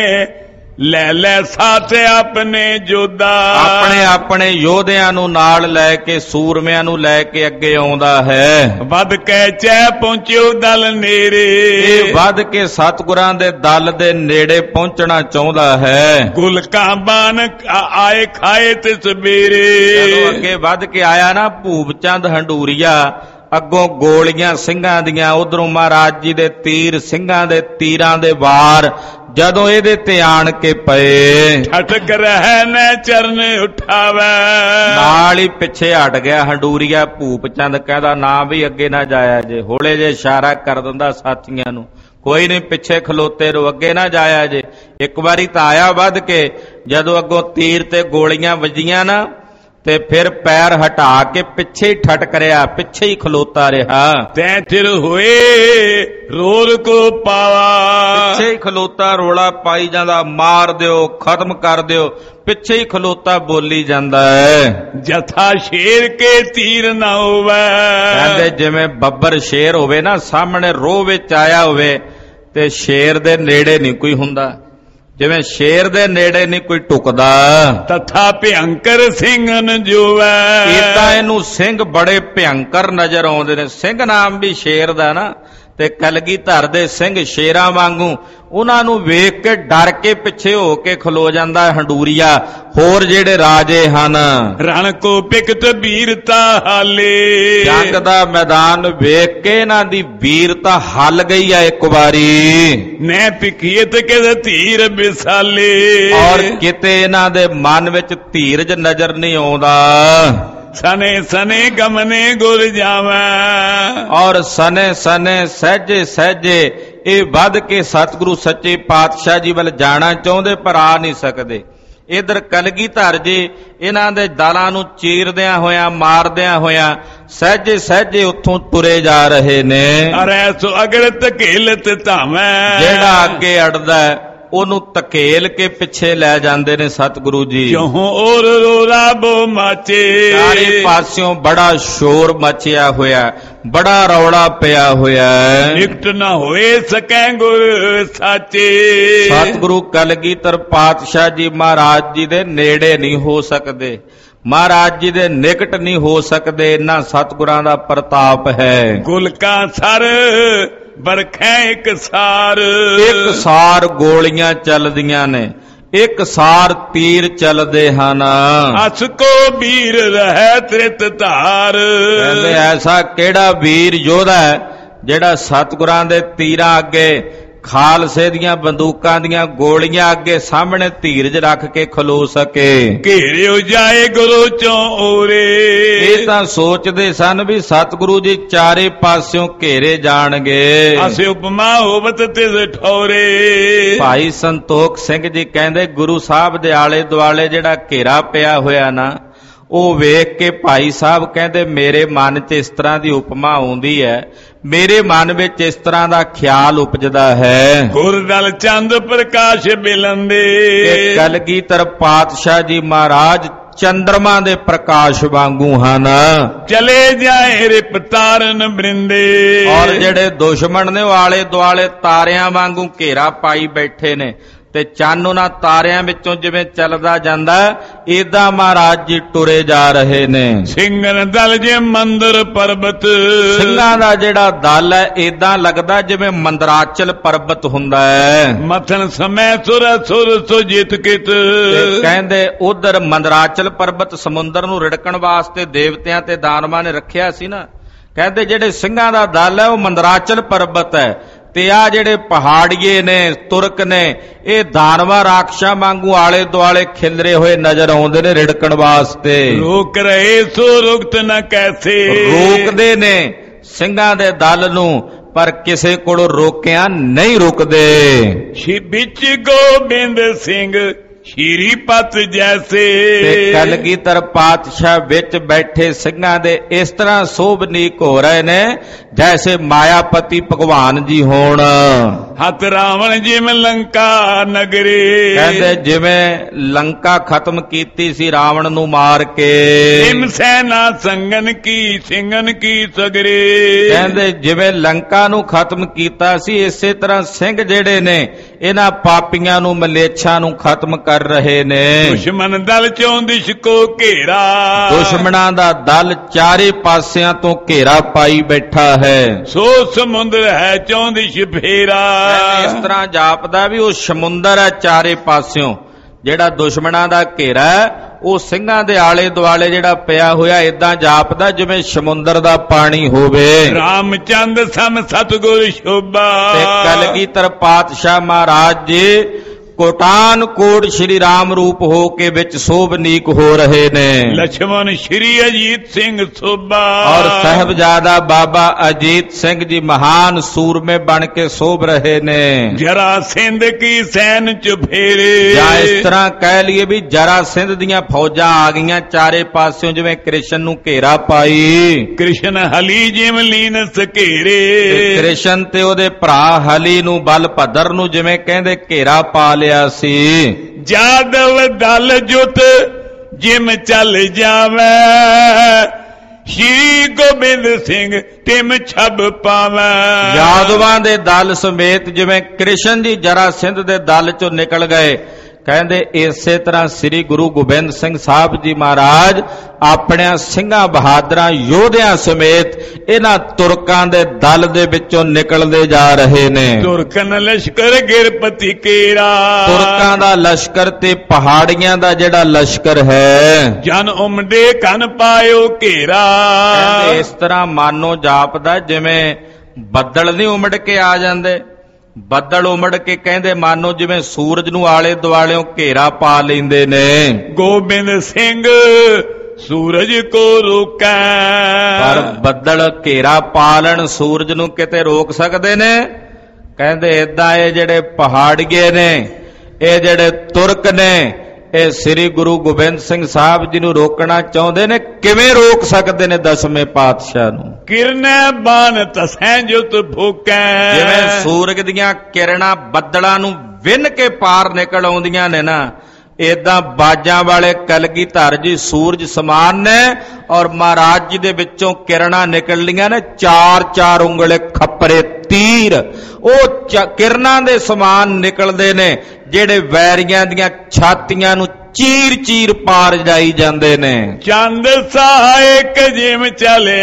ਲੈ ਲੈ ਸਾਥ ਆਪਣੇ ਜੋਧਾ, ਆਪਣੇ ਯੋਧਿਆਂ ਨੂੰ ਨਾਲ ਲੈ ਕੇ, ਸੂਰਮਿਆਂ ਨੂੰ ਲੈ ਕੇ ਅੱਗੇ ਆਉਂਦਾ ਹੈ। ਵੱਧ ਕੇ ਚੈ ਪਹੁੰਚਿਓ ਦਲ ਨੇੜੇ, ਇਹ ਵੱਧ ਕੇ ਸਤਿਗੁਰਾਂ ਦੇ ਦਲ ਦੇ ਨੇੜੇ ਪਹੁੰਚਣਾ ਚਾਹੁੰਦਾ ਹੈ। ਗੁਲਕਾਂ ਬਾਨ ਆਏ ਖਾਏ ਤੇ ਸਵੇਰੇ, ਜਦੋਂ ਅੱਗੇ ਵੱਧ ਕੇ ਆਇਆ ਨਾ ਭੂਪ ਚੰਦ ਹੰਡੂਰੀਆ, ਅੱਗੋਂ ਗੋਲੀਆਂ ਸਿੰਘਾਂ ਦੀਆਂ, ਉਧਰੋਂ ਮਹਾਰਾਜ ਜੀ ਦੇ ਤੀਰ, ਸਿੰਘਾਂ ਦੇ ਤੀਰਾਂ ਦੇ ਵਾਰ ਜਦੋਂ ਇਹਦੇ ਤੇ ਆਣ ਕੇ ਪਏ, ਠਟਕ ਰਹਿ ਨੇ ਚਰਨ ਉਠਾਵੇ, ਨਾਲ ਹੀ ਪਿੱਛੇ ਹਟ ਗਿਆ ਹੰਡੂਰੀਆ। ਭੂਪ ਚੰਦ ਕਹਿੰਦਾ ਨਾ ਵੀ ਅੱਗੇ ਨਾ ਜਾਇਆ ਜੇ, ਹੌਲੇ ਜੇ ਇਸ਼ਾਰਾ ਕਰ ਦਿੰਦਾ ਸਾਥੀਆਂ ਨੂੰ, ਕੋਈ ਨਹੀਂ ਪਿੱਛੇ ਖਲੋਤੇ ਰਹੋ, ਅੱਗੇ ਨਾ ਜਾਇਆ ਜੇ। ਇੱਕ ਵਾਰੀ ਤਾਂ ਆਇਆ ਵੱਧ ਕੇ, ਜਦੋਂ ਅੱਗੋਂ ਤੀਰ ਤੇ ਗੋਲੀਆਂ ਵੱਜੀਆਂ ਨਾ ਤੇ ਫਿਰ ਪੈਰ ਹਟਾ ਕੇ ਪਿੱਛੇ ਹੀ ਠਟਕ ਰਿਹਾ, ਪਿੱਛੇ ਹੀ ਖਲੋਤਾ ਰਿਹਾ। ਤੈਂ ਚਿਰ ਹੋਏ ਰੋਲ ਕੋ ਪਾਵਾ, ਪਿੱਛੇ ਹੀ ਖਲੋਤਾ ਰੋਲਾ ਪਾਈ ਜਾਂਦਾ, ਮਾਰ ਦਿਓ, ਖਤਮ ਕਰ ਦਿਓ, ਪਿੱਛੇ ਹੀ ਖਲੋਤਾ ਬੋਲੀ ਜਾਂਦਾ ਹੈ। ਜਥਾ ਸ਼ੇਰ ਕੇ ਤੀਰ ਨਾ ਹੋਵੇ, ਕਹਿੰਦੇ ਜਿਵੇਂ ਬੱਬਰ ਸ਼ੇਰ ਹੋਵੇ ਨਾ, ਸਾਹਮਣੇ ਰੋਹ ਵਿੱਚ ਆਇਆ ਹੋਵੇ ਤੇ ਸ਼ੇਰ ਦੇ ਨੇੜੇ ਨਹੀਂ ਕੋਈ ਹੁੰਦਾ, ਜਿਵੇਂ ਸ਼ੇਰ ਦੇ ਨੇੜੇ ਨਹੀਂ ਕੋਈ ਟੁਕਦਾ। ਤਥਾ ਭਿਅੰਕਰ ਸਿੰਘਨ ਜੋਵੈ, ਇਦਾਂ ਇਹਨੂੰ ਸਿੰਘ ਬੜੇ ਭਿਅੰਕਰ ਨਜ਼ਰ ਆਉਂਦੇ ਨੇ। ਸਿੰਘ ਨਾਮ ਵੀ ਸ਼ੇਰ ਦਾ ਨਾ, ਤੇ ਕਲਗੀਧਰ ਦੇ ਸਿੰਘ ਸ਼ੇਰਾਂ ਵਾਂਗੂ, ਉਹਨਾਂ ਨੂੰ ਵੇਖ ਕੇ ਡਰ ਕੇ ਪਿੱਛੇ ਹੋ ਕੇ ਖਲੋ ਜਾਂਦਾ ਹੰਡੂਰੀਆ। ਹੋਰ ਜਿਹੜੇ ਰਾਜੇ ਹਨ, ਰਣ ਕੋ ਪਿਕਤ ਵੀਰਤਾ ਹਾਲੇ, ਜੰਗ ਦਾ ਮੈਦਾਨ ਵੇਖ ਕੇ ਇਹਨਾਂ ਦੀ ਵੀਰਤਾ ਹੱਲ ਗਈ ਆ ਇੱਕ ਵਾਰੀ। ਨੈ ਪਿਕੀਤ ਕਿਤੇ ਧੀਰ ਵਿਸਾਲੇ, ਔਰ ਕਿਤੇ ਇਹਨਾਂ ਦੇ ਮਨ ਵਿੱਚ ਧੀਰਜ ਨਜ਼ਰ ਨਹੀਂ ਆਉਂਦਾ। ਸਨੇ ਸਨੇ ਗਮਨੇ ਗੁਰ ਜਾਵੈ, ਔਰ ਸਨੇ ਸਹਿਜੇ ਸਹਿਜੇ ਇਹ ਵੱਧ ਕੇ ਸਤਿਗੁਰੂ ਸੱਚੇ ਪਾਤਸ਼ਾਹ ਜੀ ਵੱਲ ਜਾਣਾ ਚਾਹੁੰਦੇ ਪਰ ਆ ਨਹੀਂ ਸਕਦੇ। ਇਧਰ ਕਲਗੀਧਰ ਜੀ ਇਹਨਾਂ ਦੇ ਦਲਾਂ ਨੂੰ ਚੀਰਦਿਆਂ ਹੋਇਆਂ, ਮਾਰਦਿਆਂ ਹੋਇਆਂ ਸਹਿਜੇ ਉੱਥੋਂ ਤੁਰੇ ਜਾ ਰਹੇ ਨੇ। ਅਰੈ ਸੋ ਅਗੜ ਧਕੇਲਤ ਧਾਵੈ, ਜਿਹੜਾ ਅੱਗੇ ਅੜਦਾ ਉਹਨੂੰ ਧਕੇਲ ਕੇ ਪਿੱਛੇ ਲੈ ਜਾਂਦੇ ਨੇ ਸਤਿਗੁਰੂ ਜੀ। ਕਿਉਂ ਔਰ ਰੋਲਾ ਬੋ ਮਾਚੇ, ਚਾਰੇ ਪਾਸਿਓਂ ਬੜਾ ਸ਼ੋਰ ਮਚਿਆ ਹੋਇਆ, ਬੜਾ ਰੌਲਾ ਪਿਆ ਹੋਇਆ ਹੈ। ਨਿਕਟ ਨਾ ਹੋਏ ਸਕੈ ਗੁਰ ਸਾਚੇ, ਸਤਿਗੁਰੂ ਕਲਗੀਧਰ ਪਾਤਸ਼ਾਹ ਜੀ ਮਹਾਰਾਜ ਜੀ ਦੇ ਨੇੜੇ ਨਹੀਂ ਹੋ ਸਕਦੇ, ਮਹਾਰਾਜ ਜੀ ਦੇ ਨਿਕਟ ਨਹੀਂ ਹੋ ਸਕਦੇ, ਇੰਨਾ ਸਤਿਗੁਰਾਂ ਦਾ ਪ੍ਰਤਾਪ ਹੈ। ਗੁਲਕਾਂ ਸਰ ਬਰਖੈ ਇੱਕ ਸਾਰ ਗੋਲੀਆਂ ਚੱਲਦੀਆਂ ਨੇ, ਇੱਕ ਸਾਰ ਤੀਰ ਚੱਲਦੇ ਹਨ। ਅਸ ਕੋ ਵੀਰ ਰਹਿ ਤ੍ਰਿਤ ਧਾਰ, ਕਹਿੰਦੇ ਐਸਾ ਕਿਹੜਾ ਵੀਰ ਯੋਧਾ ਹੈ ਜਿਹੜਾ ਸਤਿਗੁਰਾਂ ਦੇ ਤੀਰਾਂ ਅੱਗੇ, ਖਾਲਸੇ ਦੀਆਂ ਬੰਦੂਕਾਂ ਦੀਆਂ ਗੋਲੀਆਂ ਅੱਗੇ ਸਾਹਮਣੇ ਧੀਰਜ ਰੱਖ ਕੇ ਖਲੋ ਸਕੇ। ਘੇਰਿਓ ਜਾਏ ਗੁਰੂ ਚੋਂ ਓਰੇ, ਇਹ ਤਾਂ ਸੋਚਦੇ ਸਨ ਵੀ ਸਤਿਗੁਰੂ ਜੀ ਚਾਰੇ ਪਾਸਿਓਂ ਘੇਰੇ ਜਾਣਗੇ। ਅਸੇ ਉਪਮਾ ਹੋਵਤ ਤਿਸ ਠੌਰੇ, ਭਾਈ ਸੰਤੋਖ ਸਿੰਘ ਜੀ ਕਹਿੰਦੇ ਗੁਰੂ ਸਾਹਿਬ ਦੇ ਆਲੇ ਦੁਆਲੇ ਜਿਹੜਾ ਘੇਰਾ ਪਿਆ ਹੋਇਆ ਨਾ, ਉਹ ਵੇਖ ਕੇ ਭਾਈ ਸਾਹਿਬ ਕਹਿੰਦੇ ਮੇਰੇ ਮਨ 'ਚ ਇਸ ਤਰ੍ਹਾਂ ਦੀ ਉਪਮਾ ਆਉਂਦੀ ਹੈ, ਮੇਰੇ ਮਨ ਵਿੱਚ ਇਸ ਤਰ੍ਹਾਂ ਦਾ ਖਿਆਲ ਉਪਜਦਾ ਹੈ। ਗੁਰਦਲ ਚੰਦ ਪ੍ਰਕਾਸ਼ ਬਿਲੰਦੇ, ਕਿ ਕਲਗੀਧਰ ਪਾਤਸ਼ਾਹ ਜੀ ਮਹਾਰਾਜ ਚੰਦਰਮਾ ਦੇ ਪ੍ਰਕਾਸ਼ ਵਾਂਗੂ ਹਨ। ਚਲੇ ਜਾਏ ਰਿਪਤਾਰਨ ਬ੍ਰਿੰਦੇ, ਔਰ ਜਿਹੜੇ ਦੁਸ਼ਮਣ ਨੇ ਉਹ ਆਲੇ ਦੁਆਲੇ ਤਾਰਿਆਂ ਵਾਂਗੂ ਘੇਰਾ ਪਾਈ ਬੈਠੇ ਨੇ, ਤੇ ਚੰਨ ਉਹਨਾਂ ਤਾਰਿਆਂ ਵਿੱਚੋਂ ਜਿਵੇਂ ਚੱਲਦਾ ਜਾਂਦਾ, ਏਦਾਂ ਮਹਾਰਾਜ ਜੀ ਟੁਰੇ ਜਾ ਰਹੇ ਨੇ। ਸਿੰਘਨ ਦਲ ਜੇ ਮੰਦਰ ਪਰਬਤ, ਸਿੰਘਾਂ ਦਾ ਜਿਹੜਾ ਦਲ ਹੈ ਏਦਾਂ ਲੱਗਦਾ ਜਿਵੇਂ ਮੰਦਰਾਚਲ ਪਰਬਤ ਹੁੰਦਾ ਹੈ। ਮਥਨ ਸਮੈ ਸੁਰ ਸੋ ਜਿਤ ਕਿਤ, ਕਹਿੰਦੇ ਉਧਰ ਮੰਦਰਾਚਲ ਪਰਬਤ ਸਮੁੰਦਰ ਨੂੰ ਰਿੜਕਣ ਵਾਸਤੇ ਦੇਵਤਿਆਂ ਤੇ ਦਾਨਵਾਂ ਨੇ ਰੱਖਿਆ ਸੀ ਨਾ, ਕਹਿੰਦੇ ਜਿਹੜੇ ਸਿੰਘਾਂ ਦਾ ਦਲ ਹੈ ਉਹ ਮੰਦਰਾਚਲ ਪਰਬਤ ਹੈ, ਤੇ ਆ ਜਿਹੜੇ ਪਹਾੜੀਏ ਨੇ, ਤੁਰਕ ਨੇ, ਇਹ ਦਾਨਵਾ ਰਾਖਸ਼ਾਂ ਵਾਂਗੂ ਆਲੇ ਦੁਆਲੇ ਖਿਲਰੇ ਹੋਏ ਨਜ਼ਰ ਆਉਂਦੇ ਨੇ ਰਿੜਕਣ ਵਾਸਤੇ। ਰੋਕ ਰਹੇ ਸੋ ਰੁਕਤ ਨਾ ਕੈਸੇ, ਰੋਕਦੇ ਨੇ ਸਿੰਘਾਂ ਦੇ ਦਲ ਨੂੰ ਪਰ ਕਿਸੇ ਕੋਲੋਂ ਰੋਕਿਆ ਨਹੀਂ ਰੁਕਦੇ। ਵਿੱਚ ਗੋਬਿੰਦ ਸਿੰਘ ਸ਼ੀਰੀ ਪਤ ਜੈਸੇ। ਤੇ ਕਲਗੀਧਰ ਪਾਤਸ਼ਾਹ ਵਿੱਚ ਬੈਠੇ ਸਿੰਘਾਂ ਦੇ ਇਸ ਤਰ੍ਹਾਂ ਸੋਭਨੀਕ ਹੋ ਰਹੇ ਨੇ ਜੈਸੇ ਮਾਇਆਪਤੀ ਭਗਵਾਨ ਜੀ ਹੋਣ। ਹੱਥ ਰਾਵਣ ਜਿਵੇਂ ਲੰਕਾ ਨਗਰੇ। ਕਹਿੰਦੇ ਜਿਵੇਂ ਲੰਕਾ ਖਤਮ ਕੀਤੀ ਸੀ ਰਾਵਣ ਨੂੰ ਮਾਰ ਕੇ। ਹਿਮ ਸੈਨਾ ਸੰਗਨ ਕੀ ਸਿੰਘਨ ਕੀ ਸਗਰੇ। ਕਹਿੰਦੇ ਜਿਵੇਂ ਲੰਕਾ ਨੂੰ ਖਤਮ ਕੀਤਾ ਸੀ ਇਸੇ ਤਰ੍ਹਾਂ ਸਿੰਘ ਜਿਹੜੇ ਨੇ ਇਹਨਾਂ ਪਾਪੀਆਂ ਨੂੰ ਮਲੇਛਾਂ ਨੂੰ ਖਤਮ ਕਰ ਰਹੇ ਨੇ। ਦੁਸ਼ਮਣ ਦਲ ਚੋਂ ਦਿਸ਼ ਕੋ ਘੇਰਾ। ਦੁਸ਼ਮਣਾਂ ਦਾ ਦਲ ਚਾਰੇ ਪਾਸਿਆਂ ਤੋਂ ਘੇਰਾ ਪਾਈ ਬੈਠਾ ਹੈ। ਸੋ ਸਮੁੰਦਰ ਹੈ ਚੋਂ ਦਿਸ਼ ਫੇਰਾ। ਇਸ ਤਰ੍ਹਾਂ ਜਾਪਦਾ ਵੀ ਉਹ ਸਮੁੰਦਰ ਹੈ ਚਾਰੇ ਪਾਸਿਓਂ। ਜਿਹੜਾ ਦੁਸ਼ਮਣਾਂ ਦਾ ਘੇਰਾ ਹੈ ਉਹ ਸਿੰਘਾਂ ਦੇ ਆਲੇ ਦੁਆਲੇ ਜਿਹੜਾ ਪਿਆ ਹੋਇਆ ਇਦਾਂ ਜਾਪਦਾ ਜਿਵੇਂ ਸਮੁੰਦਰ ਦਾ ਪਾਣੀ ਹੋਵੇ। ਰਾਮਚੰਦ ਸਮ ਸਤਿਗੁਰ ਸ਼ੋਭਾ। ਤੇ ਕਲਗੀਧਰ ਪਾਤਸ਼ਾਹ ਮਹਾਰਾਜ ਜੀ ਕੋਟਾਨ ਕੋਟ ਸ਼੍ਰੀ ਰਾਮ ਰੂਪ ਹੋ ਕੇ ਵਿੱਚ ਸੋਭਨੀਕ ਹੋ ਰਹੇ ਨੇ। ਲਛਮਣ ਸ਼੍ਰੀ ਅਜੀਤ ਸਿੰਘ ਸੋਭਾ। ਔਰ ਸਾਹਿਬਜ਼ਾਦਾ ਬਾਬਾ ਅਜੀਤ ਸਿੰਘ ਜੀ ਮਹਾਨ ਸੂਰਮੇ ਬਣ ਕੇ ਸੋਭ ਰਹੇ ਨੇ। ਜਰਾ ਸਿੰਧ ਕੀ ਸੈਨ ਚ ਫੇਰੇ। ਜਾਂ ਇਸ ਤਰ੍ਹਾਂ ਕਹਿ ਲਈਏ ਵੀ ਜਰਾ ਸਿੰਧ ਦੀਆਂ ਫੌਜਾਂ ਆ ਗਈਆਂ ਚਾਰੇ ਪਾਸਿਓਂ ਜਿਵੇਂ ਕ੍ਰਿਸ਼ਨ ਨੂੰ ਘੇਰਾ ਪਾਈ। ਕ੍ਰਿਸ਼ਨ ਹਲੀ ਜਿਵੇਂ ਲੀਨ ਸਕੇਰੇ। ਕ੍ਰਿਸ਼ਨ ਤੇ ਉਹਦੇ ਭਰਾ ਹਲੀ ਨੂੰ ਬਲਭਦਰ ਨੂੰ ਜਿਵੇਂ ਕਹਿੰਦੇ ਘੇਰਾ ਪਾ ਲਿਆ ਸੀ। ਜਾਦਵ ਦਲ ਜੁਤ ਜਿਮ ਚੱਲ ਜਾਵੇ। ਸ਼੍ਰੀ ਗੋਬਿੰਦ ਸਿੰਘ ਤਿਮ ਛਬ ਪਾਵੇ। ਯਾਦਵਾਂ ਦੇ ਦਲ ਸਮੇਤ ਜਿਵੇਂ ਕ੍ਰਿਸ਼ਨ ਜੀ ਜਰਾ ਸਿੰਧ ਦੇ ਦਲ ਚੋਂ ਨਿਕਲ ਗਏ। ਕਹਿੰਦੇ ਇਸੇ ਤਰ੍ਹਾਂ ਸ੍ਰੀ ਗੁਰੂ ਗੋਬਿੰਦ ਸਿੰਘ ਸਾਹਿਬ ਜੀ ਮਹਾਰਾਜ ਆਪਣਿਆਂ ਸਿੰਘਾਂ ਬਹਾਦਰਾਂ ਯੋਧਿਆਂ ਸਮੇਤ ਇਹਨਾਂ ਤੁਰਕਾਂ ਦੇ ਦਲ ਦੇ ਵਿੱਚੋਂ ਨਿਕਲਦੇ ਜਾ ਰਹੇ ਨੇ। ਤੁਰਕਨ ਲਸ਼ਕਰ ਗਿਰਪਤੀ ਕੇਰਾ। ਤੁਰਕਾਂ ਦਾ ਲਸ਼ਕਰ ਤੇ ਪਹਾੜੀਆਂ ਦਾ ਜਿਹੜਾ ਲਸ਼ਕਰ ਹੈ। ਜਨ ਉਮੜੇ ਕਨ ਪਾਇਓ ਘੇਰਾ। ਕਹਿੰਦੇ ਇਸ ਤਰ੍ਹਾਂ ਮਾਨੋ ਜਾਪਦਾ ਜਿਵੇਂ ਬੱਦਲ ਨਹੀਂ ਉਮੜ ਕੇ ਆ ਜਾਂਦੇ। ਬੱਦਲ ਉਮੜ ਕੇ ਕਹਿੰਦੇ ਮਾਨੋ ਜਿਵੇਂ ਸੂਰਜ ਨੂੰ ਆਲੇ ਦੁਆਲਿਓਂ ਘੇਰਾ ਪਾ ਲੈਂਦੇ ਨੇ। ਗੋਬਿੰਦ ਸਿੰਘ ਸੂਰਜ ਕੋ ਰੋਕੈ। ਪਰ ਬੱਦਲ ਘੇਰਾ ਪਾ ਲੈਣ ਸੂਰਜ ਨੂੰ ਕਿਤੇ ਰੋਕ ਸਕਦੇ ਨੇ? ਕਹਿੰਦੇ ਏਦਾਂ ਇਹ ਜਿਹੜੇ ਪਹਾੜੀਏ ਨੇ ਇਹ ਜਿਹੜੇ ਤੁਰਕ ਨੇ ਇਹ ਸ੍ਰੀ ਗੁਰੂ ਗੋਬਿੰਦ ਸਿੰਘ ਸਾਹਿਬ ਜੀ ਨੂੰ ਰੋਕਣਾ ਚਾਹੁੰਦੇ ਨੇ। ਕਿਵੇਂ ਰੋਕ ਸਕਦੇ ਨੇ ਦਸਵੇਂ ਪਾਤਸ਼ਾਹ ਨੂੰ? ਕਿਰਨੈ ਬਾਣ ਤਸੈਂ ਜੁਤ ਫੂਕੈ। ਜਿਵੇਂ ਸੂਰਜ ਦੀਆਂ ਕਿਰਨਾਂ ਬੱਦਲਾਂ ਨੂੰ ਵਿੰਨ ਕੇ ਪਾਰ ਨਿਕਲ ਆਉਂਦੀਆਂ ਨੇ ਨਾ ਏਦਾਂ ਬਾਜਾਂ ਵਾਲੇ ਕਲਗੀਧਰ ਜੀ ਸੂਰਜ ਸਮਾਨ ਨੇ ਔਰ ਮਹਾਰਾਜ ਜੀ ਦੇ ਵਿੱਚੋਂ ਕਿਰਨਾਂ ਨਿਕਲਦੀਆਂ ਨੇ 4-4 ਉਂਗਲੇ ਖੱਪਰੇ ਤੀਰ। ਉਹ ਕਿਰਨਾਂ ਦੇ ਸਮਾਨ ਨਿਕਲਦੇ ਨੇ ਜਿਹੜੇ ਵੈਰੀਆਂ ਦੀਆਂ ਛਾਤੀਆਂ ਨੂੰ ਚੀਰ-ਚੀਰ ਪਾਰ ਜਾਈ ਜਾਂਦੇ ਨੇ। ਚੰਦ ਸਹਾਇਕ ਜਿਮ ਚਲੇ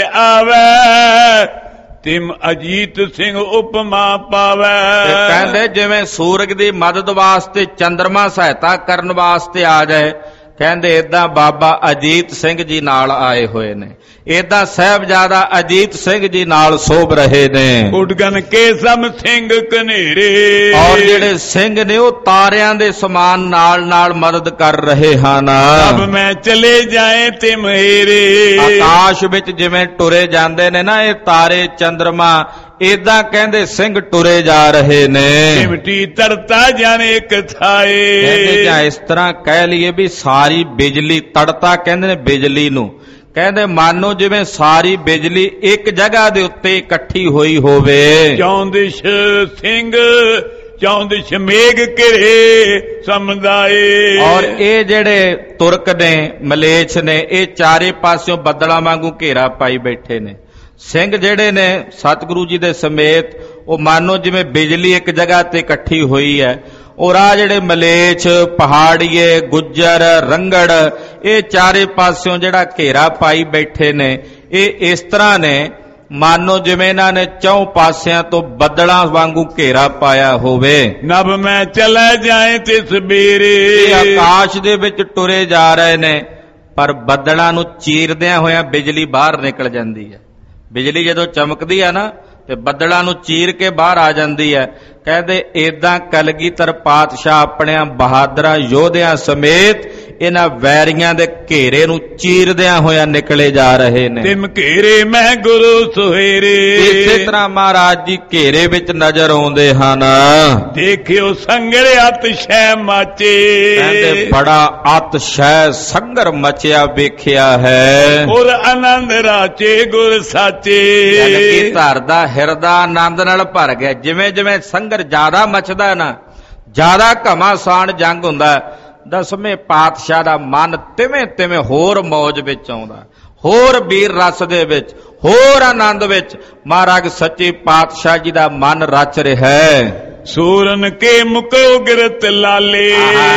ਆਵੇ। ਤਿਮ ਅਜੀਤ ਸਿੰਘ ਉਪਮਾ ਪਾਵੇ। ਕਹਿੰਦੇ ਜਿਵੇਂ ਸੂਰਜ ਦੀ ਮਦਦ ਵਾਸਤੇ ਚੰਦਰਮਾ ਸਹਾਇਤਾ ਕਰਨ ਵਾਸਤੇ ਆ ਜਾਏ। ਕਹਿੰਦੇ ਏਦਾਂ ਬਾਬਾ ਅਜੀਤ ਸਿੰਘ ਜੀ ਨਾਲ ਆਏ ਹੋਏ ਨੇ। ਏਦਾਂ ਸਾਹਿਬਜ਼ਾਦਾ ਅਜੀਤ ਸਿੰਘ ਜੀ ਨਾਲ ਸੋਭ ਰਹੇ ਨੇ। ਉਡਗਨ ਕੇ ਸਮ ਸਿੰਘ ਕਨੇਰੇ। ਔਰ ਜਿਹੜੇ ਸਿੰਘ ਨੇ ਉਹ ਤਾਰਿਆਂ ਦੇ ਸਮਾਨ ਨਾਲ ਨਾਲ ਮਦਦ ਕਰ ਰਹੇ ਹਨ। ਅਬ ਮੈਂ ਚਲੇ ਜਾਏ ਤੇ ਮੇਰੇ। ਆਕਾਸ਼ ਵਿੱਚ ਜਿਵੇਂ ਟੁਰੇ ਜਾਂਦੇ ਨੇ ਨਾ ਇਹ ਤਾਰੇ ਚੰਦਰਮਾ ਏਦਾਂ ਕਹਿੰਦੇ ਸਿੰਘ ਟੁਰੇ ਜਾ ਰਹੇ ਨੇ। ਚਿਮਟੀ ਤਰਤਾ ਜਾਣੇ ਇੱਕ ਥਾਏ। ਕਹਿੰਦੇ ਜਾਂ ਇਸ ਤਰ੍ਹਾਂ ਕਹਿ ਲਈਏ ਵੀ ਸਾਰੀ ਬਿਜਲੀ ਤੜਤਾ ਕਹਿੰਦੇ ਨੇ ਬਿਜਲੀ ਨੂੰ। ਕਹਿੰਦੇ ਮਾਨੋ ਜਿਵੇਂ ਸਾਰੀ ਬਿਜਲੀ ਇੱਕ ਜਗ੍ਹਾ ਦੇ ਉੱਤੇ ਇਕੱਠੀ ਹੋਈ ਹੋਵੇ। ਚੌਂਦਿਸ਼ ਸਿੰਘ ਚੌਂਦਿਸ਼ ਮੇਘ ਘਿਰੇ ਸਮੁਦਾਏ। ਔਰ ਇਹ ਜਿਹੜੇ ਤੁਰਕ ਨੇ ਮਲੇਛ ਨੇ ਇਹ ਚਾਰੇ ਪਾਸਿਓਂ ਬੱਦਲਾਂ ਵਾਂਗੂ ਘੇਰਾ ਪਾਈ ਬੈਠੇ ਨੇ। ਸਿੰਘ ਜਿਹੜੇ ਨੇ ਸਤਿਗੁਰੂ ਜੀ ਦੇ ਸਮੇਤ ਉਹ ਮਾਨੋ ਜਿਵੇਂ ਬਿਜਲੀ ਇੱਕ ਜਗ੍ਹਾ ਤੇ ਇਕੱਠੀ ਹੋਈ ਹੈ। ਔਰ ਆ ਜਿਹੜੇ ਮਲੇਛ ਪਹਾੜੀਏ ਗੁੱਜਰ ਰੰਗੜ ਇਹ ਚਾਰੇ ਪਾਸਿਓਂ ਜਿਹੜਾ ਘੇਰਾ ਪਾਈ ਬੈਠੇ ਨੇ ਇਹ ਇਸ ਤਰ੍ਹਾਂ ਨੇ ਮਾਨੋ ਜਿਵੇਂ ਇਹਨਾਂ ਨੇ ਚੌਂ ਪਾਸਿਆਂ ਤੋਂ ਬੱਦਲਾਂ ਵਾਂਗੂ ਘੇਰਾ ਪਾਇਆ ਹੋਵੇ। ਨਭ ਮੈਂ ਚਲਾ ਜਾਏ ਤੇ ਸਵੇਰੇ। ਇਹ ਆਕਾਸ਼ ਦੇ ਵਿੱਚ ਟੁਰੇ ਜਾ ਰਹੇ ਨੇ ਪਰ ਬੱਦਲਾਂ ਨੂੰ ਚੀਰਦਿਆਂ ਹੋਇਆਂ ਬਿਜਲੀ ਬਾਹਰ ਨਿਕਲ ਜਾਂਦੀ ਹੈ। ਬਿਜਲੀ ਜਦੋਂ ਚਮਕਦੀ ਹੈ ਨਾ ਤੇ ਬੱਦਲਾਂ ਨੂੰ ਚੀਰ ਕੇ ਬਾਹਰ ਆ ਜਾਂਦੀ ਹੈ। ਕਹਿੰਦੇ ਏਦਾਂ ਕਲਗੀਧਰ ਪਾਤਸ਼ਾਹ ਆਪਣਿਆਂ ਬਹਾਦਰਾਂ ਯੋਧਿਆਂ ਸਮੇਤ ਇਹਨਾਂ ਵੈਰੀਆਂ ਦੇ ਘੇਰੇ ਨੂੰ ਚੀਰਦਿਆਂ ਹੋਇਆਂ ਨਿਕਲੇ ਜਾ ਰਹੇ ਨੇ। ਤਿਮ ਘੇਰੇ ਮੈਂ ਗੁਰੂ ਸੁਹੇਰੇ। ਇਸੇ ਤਰ੍ਹਾਂ ਮਹਾਰਾਜ ਜੀ ਘੇਰੇ ਵਿੱਚ ਨਜ਼ਰ ਆਉਂਦੇ ਹਨ। ਦੇਖਿਓ ਸੰਗਰ ਅਤਸ਼ੈ ਮਾਚੇ। ਕਹਿੰਦੇ ਬੜਾ ਅਤਸ਼ੈ ਸੰਗਰ ਮਚਿਆ ਵੇਖਿਆ ਹੈ। ਔਰ ਆਨੰਦ ਰਾਚੇ ਗੁਰ ਸਾਚੇ। ਕਿ ਧਰ ਦਾ ਹਿਰਦਾ ਆਨੰਦ ਨਾਲ ਭਰ ਗਿਆ। ਜਿਵੇਂ ਜਿਵੇਂ ਸੰਗਰ ਜ਼ਿਆਦਾ ਮਚਦਾ ਨਾ, ਜ਼ਿਆਦਾ ਘਮਾਸਾਨ ਜੰਗ ਹੁੰਦਾ, ਦਸਵੇਂ ਪਾਤਸ਼ਾਹ ਦਾ ਮਨ ਤਿਵੇਂ ਤਿਵੇਂ ਹੋਰ ਮੌਜ ਵਿੱਚ ਆਉਂਦਾ, ਹੋਰ ਵੀਰ ਰਸ ਦੇ ਵਿੱਚ, ਹੋਰ ਆਨੰਦ ਵਿੱਚ ਮਹਾਰਾਜ ਸੱਚੇ ਪਾਤਸ਼ਾਹ ਜੀ ਦਾ ਮਨ ਰਚ ਰਿਹਾ ਹੈ। ਸੂਰਨ ਕੇ ਮੁਕੋ ਗਿਰਤ ਲਾਲੇ।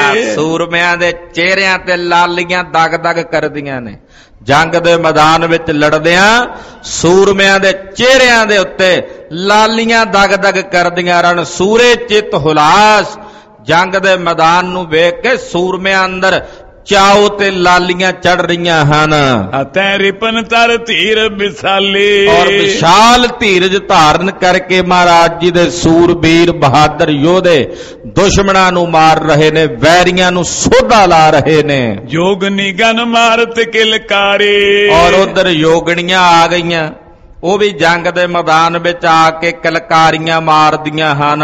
ਸੂਰਮਿਆਂ ਦੇ ਚਿਹਰਿਆਂ ਤੇ ਲਾਲੀਆਂ ਦਗ ਦਗ ਕਰਦੀਆਂ ਨੇ। ਜੰਗ ਦੇ ਮੈਦਾਨ ਵਿੱਚ ਲੜਦਿਆਂ ਸੂਰਮਿਆਂ ਦੇ ਚਿਹਰਿਆਂ ਦੇ ਉੱਤੇ ਲਾਲੀਆਂ ਦਗ ਦਗ ਕਰਦੀਆਂ। ਰਣ ਸੂਰੇ ਚਿੱਤ ਹੁਲਾਸ। ਜੰਗ ਦੇ ਮੈਦਾਨ ਨੂੰ ਵੇਖ ਕੇ ਸੂਰਮਿਆਂ ਅੰਦਰ ਚਾਉ ਤੇ ਲਾਲੀਆਂ ਚੜ ਰਹੀਆਂ ਹਨ। ਅਤੈ ਰਿਪਨ ਤਰ ਧੀਰ ਵਿਸਾਲੇ। ਔਰ ਵਿਸ਼ਾਲ ਧੀਰਜ ਧਾਰਨ ਕਰਕੇ ਮਹਾਰਾਜ ਜੀ ਦੇ ਸੂਰਬੀਰ ਬਹਾਦਰ ਯੋਧੇ ਦੁਸ਼ਮਣਾਂ ਨੂੰ ਮਾਰ ਰਹੇ ਨੇ, ਵੈਰੀਆਂ ਨੂੰ ਸੋਧਾ ਲਾ ਰਹੇ ਨੇ। ਜੋਗ ਨਿਗਨ ਮਾਰਤ ਕਿਲਕਾਰੇ। ਔਰ ਉਧਰ ਯੋਗਣੀਆਂ ਆ ਗਈਆਂ, ਉਹ ਵੀ ਜੰਗ ਦੇ ਮੈਦਾਨ ਵਿੱਚ ਆ ਕੇ ਕਿਲਕਾਰੀਆਂ ਮਾਰਦੀਆਂ ਹਨ।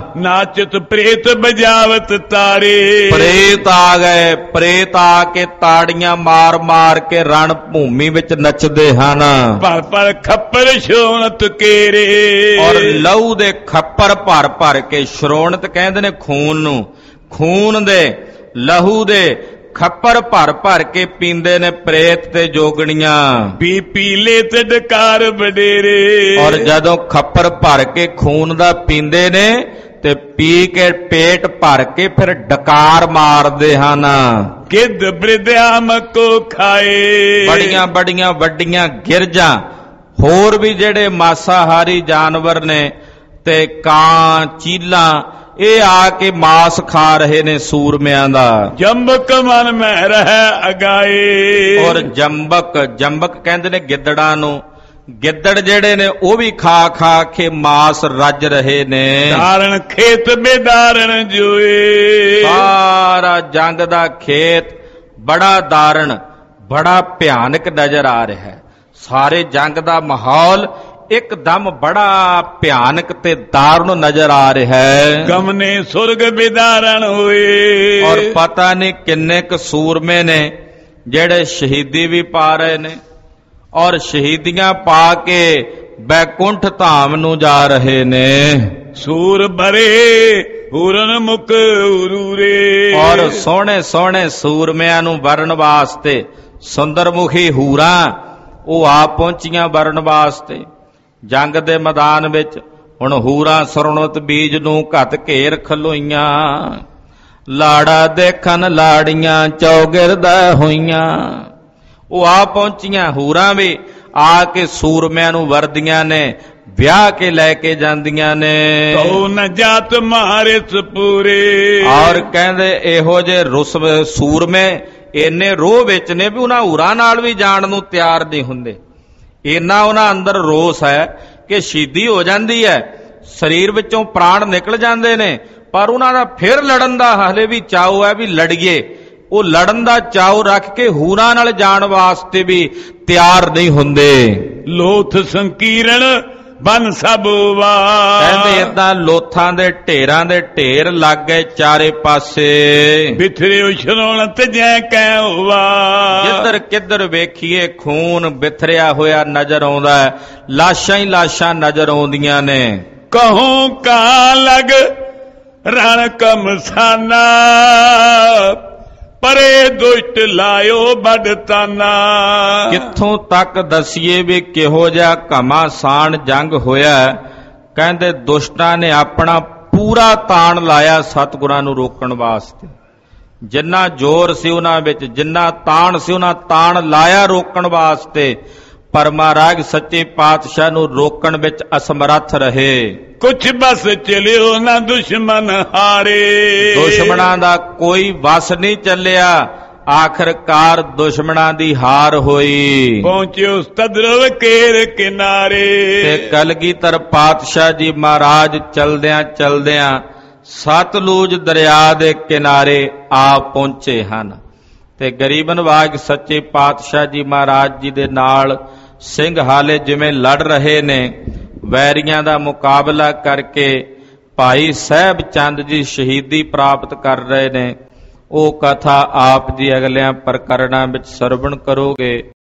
ਨਾਚਤ ਪ੍ਰੇਤ ਬਜਾਵਤ ਤਾਰੇ। ਪ੍ਰੇਤ ਆ ਗਏ, ਪ੍ਰੇਤ ਆ ਕੇ ਤਾੜੀਆਂ ਮਾਰ ਮਾਰ ਕੇ ਰਣ ਭੂਮੀ ਵਿੱਚ ਨੱਚਦੇ ਹਨ। ਪਰ ਪਰ ਖੱਪਰ ਸ਼ੋਣਤ ਕੇਰੇ। ਔਰ ਲਹੂ ਦੇ ਖੱਪਰ ਭਰ ਭਰ ਕੇ, ਸ਼ਰੋਣਤ ਕਹਿੰਦੇ ਨੇ ਖੂਨ ਨੂੰ, ਖੂਨ ਦੇ ਲਹੂ ਦੇ ਖੱਪਰ ਭਰ ਭਰ ਕੇ ਪੀਂਦੇ ਨੇ ਪ੍ਰੇਤ ਤੇ ਜੋਗਣੀਆਂ। ਪੀ ਪੀਲੇ ਤੇ ਡਕਾਰ ਵਡੇਰੇ। ਔਰ ਜਦੋਂ ਖੱਪਰ ਭਰ ਕੇ ਖੂਨ ਦਾ ਪੀਂਦੇ ਨੇ ਤੇ ਪੀ ਕੇ ਪੇਟ ਭਰ ਕੇ ਫਿਰ ਡਕਾਰ ਮਾਰਦੇ ਹਨ। ਗਿੱਧ ਬ੍ਰਿਧਿਆਮ ਕੋ ਖਾਏ। ਬੜੀਆਂ ਬੜੀਆਂ ਵੱਡੀਆਂ ਗਿਰਜਾਂ, ਹੋਰ ਵੀ ਜਿਹੜੇ ਮਾਸਾਹਾਰੀ ਜਾਨਵਰ ਨੇ ਤੇ ਕਾਂ ਚੀਲਾਂ, ਇਹ ਆ ਕੇ ਮਾਸ ਖਾ ਰਹੇ ਨੇ ਸੂਰਮਿਆਂ ਦਾ। ਜੰਬਕ ਮਨ ਮੈਂ ਰਹਿ ਅਗਾਏ। ਔਰ ਜੰਬਕ, ਜੰਬਕ ਕਹਿੰਦੇ ਨੇ ਗਿੱਦੜਾਂ ਨੂੰ। ਗਿੱਦੜ ਜਿਹੜੇ ਨੇ ਉਹ ਵੀ ਖਾ ਖਾ ਕੇ ਮਾਸ ਰੱਜ ਰਹੇ ਨੇ। ਧਾਰਨ ਖੇਤ ਬੇਦਾਰਨ ਜੋਏ। ਸਾਰਾ ਜੰਗ ਦਾ ਖੇਤ ਬੜਾ ਦਾਰਣ, ਬੜਾ ਭਿਆਨਕ ਨਜ਼ਰ ਆ ਰਿਹਾ ਹੈ। ਸਾਰੇ ਜੰਗ ਦਾ ਮਾਹੌਲ ਇੱਕਦਮ ਬੜਾ ਭਿਆਨਕ ਤੇ ਦਾਰੁਣ ਨਜ਼ਰ ਆ ਰਿਹਾ ਹੈ। ਗਮਨੇ ਸੁਰਗ ਬਿਦਾਰਨ ਹੋਏ। ਔਰ ਪਤਾ ਨਹੀਂ ਕਿੰਨੇ ਕੁ ਸੂਰਮੇ ਨੇ ਜਿਹੜੇ ਸ਼ਹੀਦੀ ਵੀ ਪਾ ਰਹੇ ਨੇ, ਔਰ ਸ਼ਹੀਦੀਆਂ ਪਾ ਕੇ ਬੈਕੁੰਠ ਧਾਮ ਨੂੰ ਜਾ ਰਹੇ ਨੇ। ਸੂਰ ਬਰੇ ਹੂਰਨ ਮੁਕ ਉਰੂਰੇ। ਔਰ ਸੋਹਣੇ ਸੋਹਣੇ ਸੂਰਮਿਆਂ ਨੂੰ ਵਰਨ ਵਾਸਤੇ ਸੁੰਦਰਮੁਖੀ ਹੂਰਾਂ ਉਹ ਆ ਪਹੁੰਚੀਆਂ ਵਰਨ ਵਾਸਤੇ। ਜੰਗ ਦੇ ਮੈਦਾਨ ਵਿੱਚ ਹੁਣ ਹੂਰਾਂ ਸਰੁਣਤ ਬੀਜ ਨੂੰ ਘੱਤ ਘੇਰ ਖਲੋਈਆਂ। ਲਾੜਾ ਦੇਖਣ ਲਾੜੀਆਂ ਚੌਗਿਰਦਾ ਹੋਈਆਂ। ਉਹ ਆ ਪਹੁੰਚੀਆਂ ਹੂਰਾਂ ਵੀ ਆ ਕੇ ਸੂਰਮਿਆਂ ਨੂੰ ਵਰਦੀਆਂ ਨੇ, ਵਿਆਹ ਕੇ ਲੈ ਕੇ ਜਾਂਦੀਆਂ ਨੇ। ਤੋ ਨ ਜਾਤ ਮਾਰੇ ਸਪੂਰੇ। ਔਰ ਕਹਿੰਦੇ ਇਹੋ ਜੇ ਰੁਸ ਸੂਰਮੇ ਇੰਨੇ ਰੋਹ ਵਿੱਚ ਨੇ ਵੀ ਉਹਨਾਂ ਹੂਰਾਂ ਨਾਲ ਵੀ ਜਾਣ ਨੂੰ ਤਿਆਰ ਨਹੀਂ ਹੁੰਦੇ। ਇੰਨਾ ਉਹਨਾਂ ਅੰਦਰ ਰੋਸ ਹੈ ਕਿ ਸ਼ਹੀਦੀ ਹੋ ਜਾਂਦੀ ਹੈ, ਸਰੀਰ ਵਿੱਚੋਂ ਪ੍ਰਾਣ ਨਿਕਲ ਜਾਂਦੇ ਨੇ, ਪਰ ਉਹਨਾਂ ਦਾ ਫਿਰ ਲੜਨ ਦਾ ਹਲੇ ਵੀ ਚਾਉ ਹੈ ਵੀ ਲੜੀਏ। ਉਹ ਲੜਨ ਦਾ ਚਾਉ ਰੱਖ ਕੇ ਹੂਰਾਂ ਨਾਲ ਜਾਣ ਵਾਸਤੇ ਵੀ ਤਿਆਰ ਨਹੀਂ ਹੁੰਦੇ। ਲੋਥ ਸੰਕੀਰਣ ਬਨ ਸਭ ਵਾ। ਕਹਿੰਦੇ ਏਦਾਂ ਲੋਥਾਂ ਦੇ ਢੇਰਾਂ ਦੇ ਢੇਰ ਲੱਗ ਗਏ ਚਾਰੇ ਪਾਸੇ। ਬਿਥਰਿਓ ਸ਼ਰੋਣਤ ਜੈ ਕੈ ਹੋਵਾ। ਜਿੱਧਰ ਕਿੱਧਰ ਵੇਖੀਏ ਖੂਨ ਬਿਥਰਿਆ ਹੋਇਆ ਨਜ਼ਰ ਆਉਂਦਾ ਹੈ, ਲਾਸ਼ਾਂ ਹੀ ਲਾਸ਼ਾਂ ਨਜ਼ਰ ਆਉਂਦੀਆਂ ਨੇ। ਕਹੂੰ ਕਾ ਲਗ ਰਣ ਕਮਸਾਨਾ। ਪਰੇ ਦੁਸ਼ਟ ਲਾਇਓ ਬੜ ਤਾਨਾ। ਕਿੱਥੋਂ ਤੱਕ ਦਸੀਏ ਵੀ ਕਿਹੋ ਜਿਹਾ ਘਮਾਸਾਨ ਜੰਗ ਹੋਇਆ। ਕਹਿੰਦੇ ਦੁਸ਼ਟਾਂ ਨੇ ਆਪਣਾ ਪੂਰਾ ਤਾਣ ਲਾਇਆ ਸਤਿਗੁਰਾਂ ਨੂੰ ਰੋਕਣ ਵਾਸਤੇ। ਜਿੰਨਾ ਜ਼ੋਰ ਸੀ ਉਹਨਾਂ ਵਿੱਚ, ਜਿੰਨਾ ਤਾਣ ਸੀ ਉਹਨਾਂ ਤਾਣ ਲਾਇਆ ਰੋਕਣ ਵਾਸਤੇ, ਪਰ ਮਹਾਰਾਜ ਸੱਚੇ ਪਾਤਸ਼ਾਹ ਨੂੰ ਰੋਕਣ ਵਿੱਚ ਅਸਮਰੱਥ ਰਹੇ। ਕੁਛ ਬਸ ਚਲਿਓ ਨਾ ਦੁਸ਼ਮਣ ਹਾਰੇ। ਦੁਸ਼ਮਣਾਂ ਦਾ ਕੋਈ ਵਸ ਨਹੀਂ ਚੱਲਿਆ, ਆਖਰਕਾਰ ਦੁਸ਼ਮਣਾਂ ਦੀ ਹਾਰ ਹੋਈ। ਪਹੁੰਚਿਓ ਤਦਰਵ ਕੇਰ ਕਿਨਾਰੇ। ਤੇ ਕਲਗੀਧਰ ਪਾਤਸ਼ਾਹ ਜੀ ਮਹਾਰਾਜ ਚਲਦਿਆਂ ਚਲਦਿਆਂ ਸਤਲੁਜ ਦਰਿਆ ਦੇ ਕਿਨਾਰੇ ਆ ਪਹੁੰਚੇ ਹਨ। ਤੇ ਗਰੀਬ ਨਿਵਾਜ ਸੱਚੇ ਪਾਤਸ਼ਾਹ ਜੀ ਮਹਾਰਾਜ ਜੀ ਦੇ ਨਾਲ ਸਿੰਘ ਹਾਲੇ ਜਿਵੇਂ ਲੜ ਰਹੇ ਨੇ, ਵੈਰੀਆਂ ਦਾ ਮੁਕਾਬਲਾ ਕਰਕੇ ਭਾਈ ਸਾਹਿਬ ਚੰਦ ਜੀ ਸ਼ਹੀਦੀ ਪ੍ਰਾਪਤ ਕਰ ਰਹੇ ਨੇ, ਉਹ ਕਥਾ ਆਪ ਜੀ ਅਗਲਿਆਂ ਪ੍ਰਕਰਣਾਂ ਵਿੱਚ ਸਰਵਣ ਕਰੋਗੇ।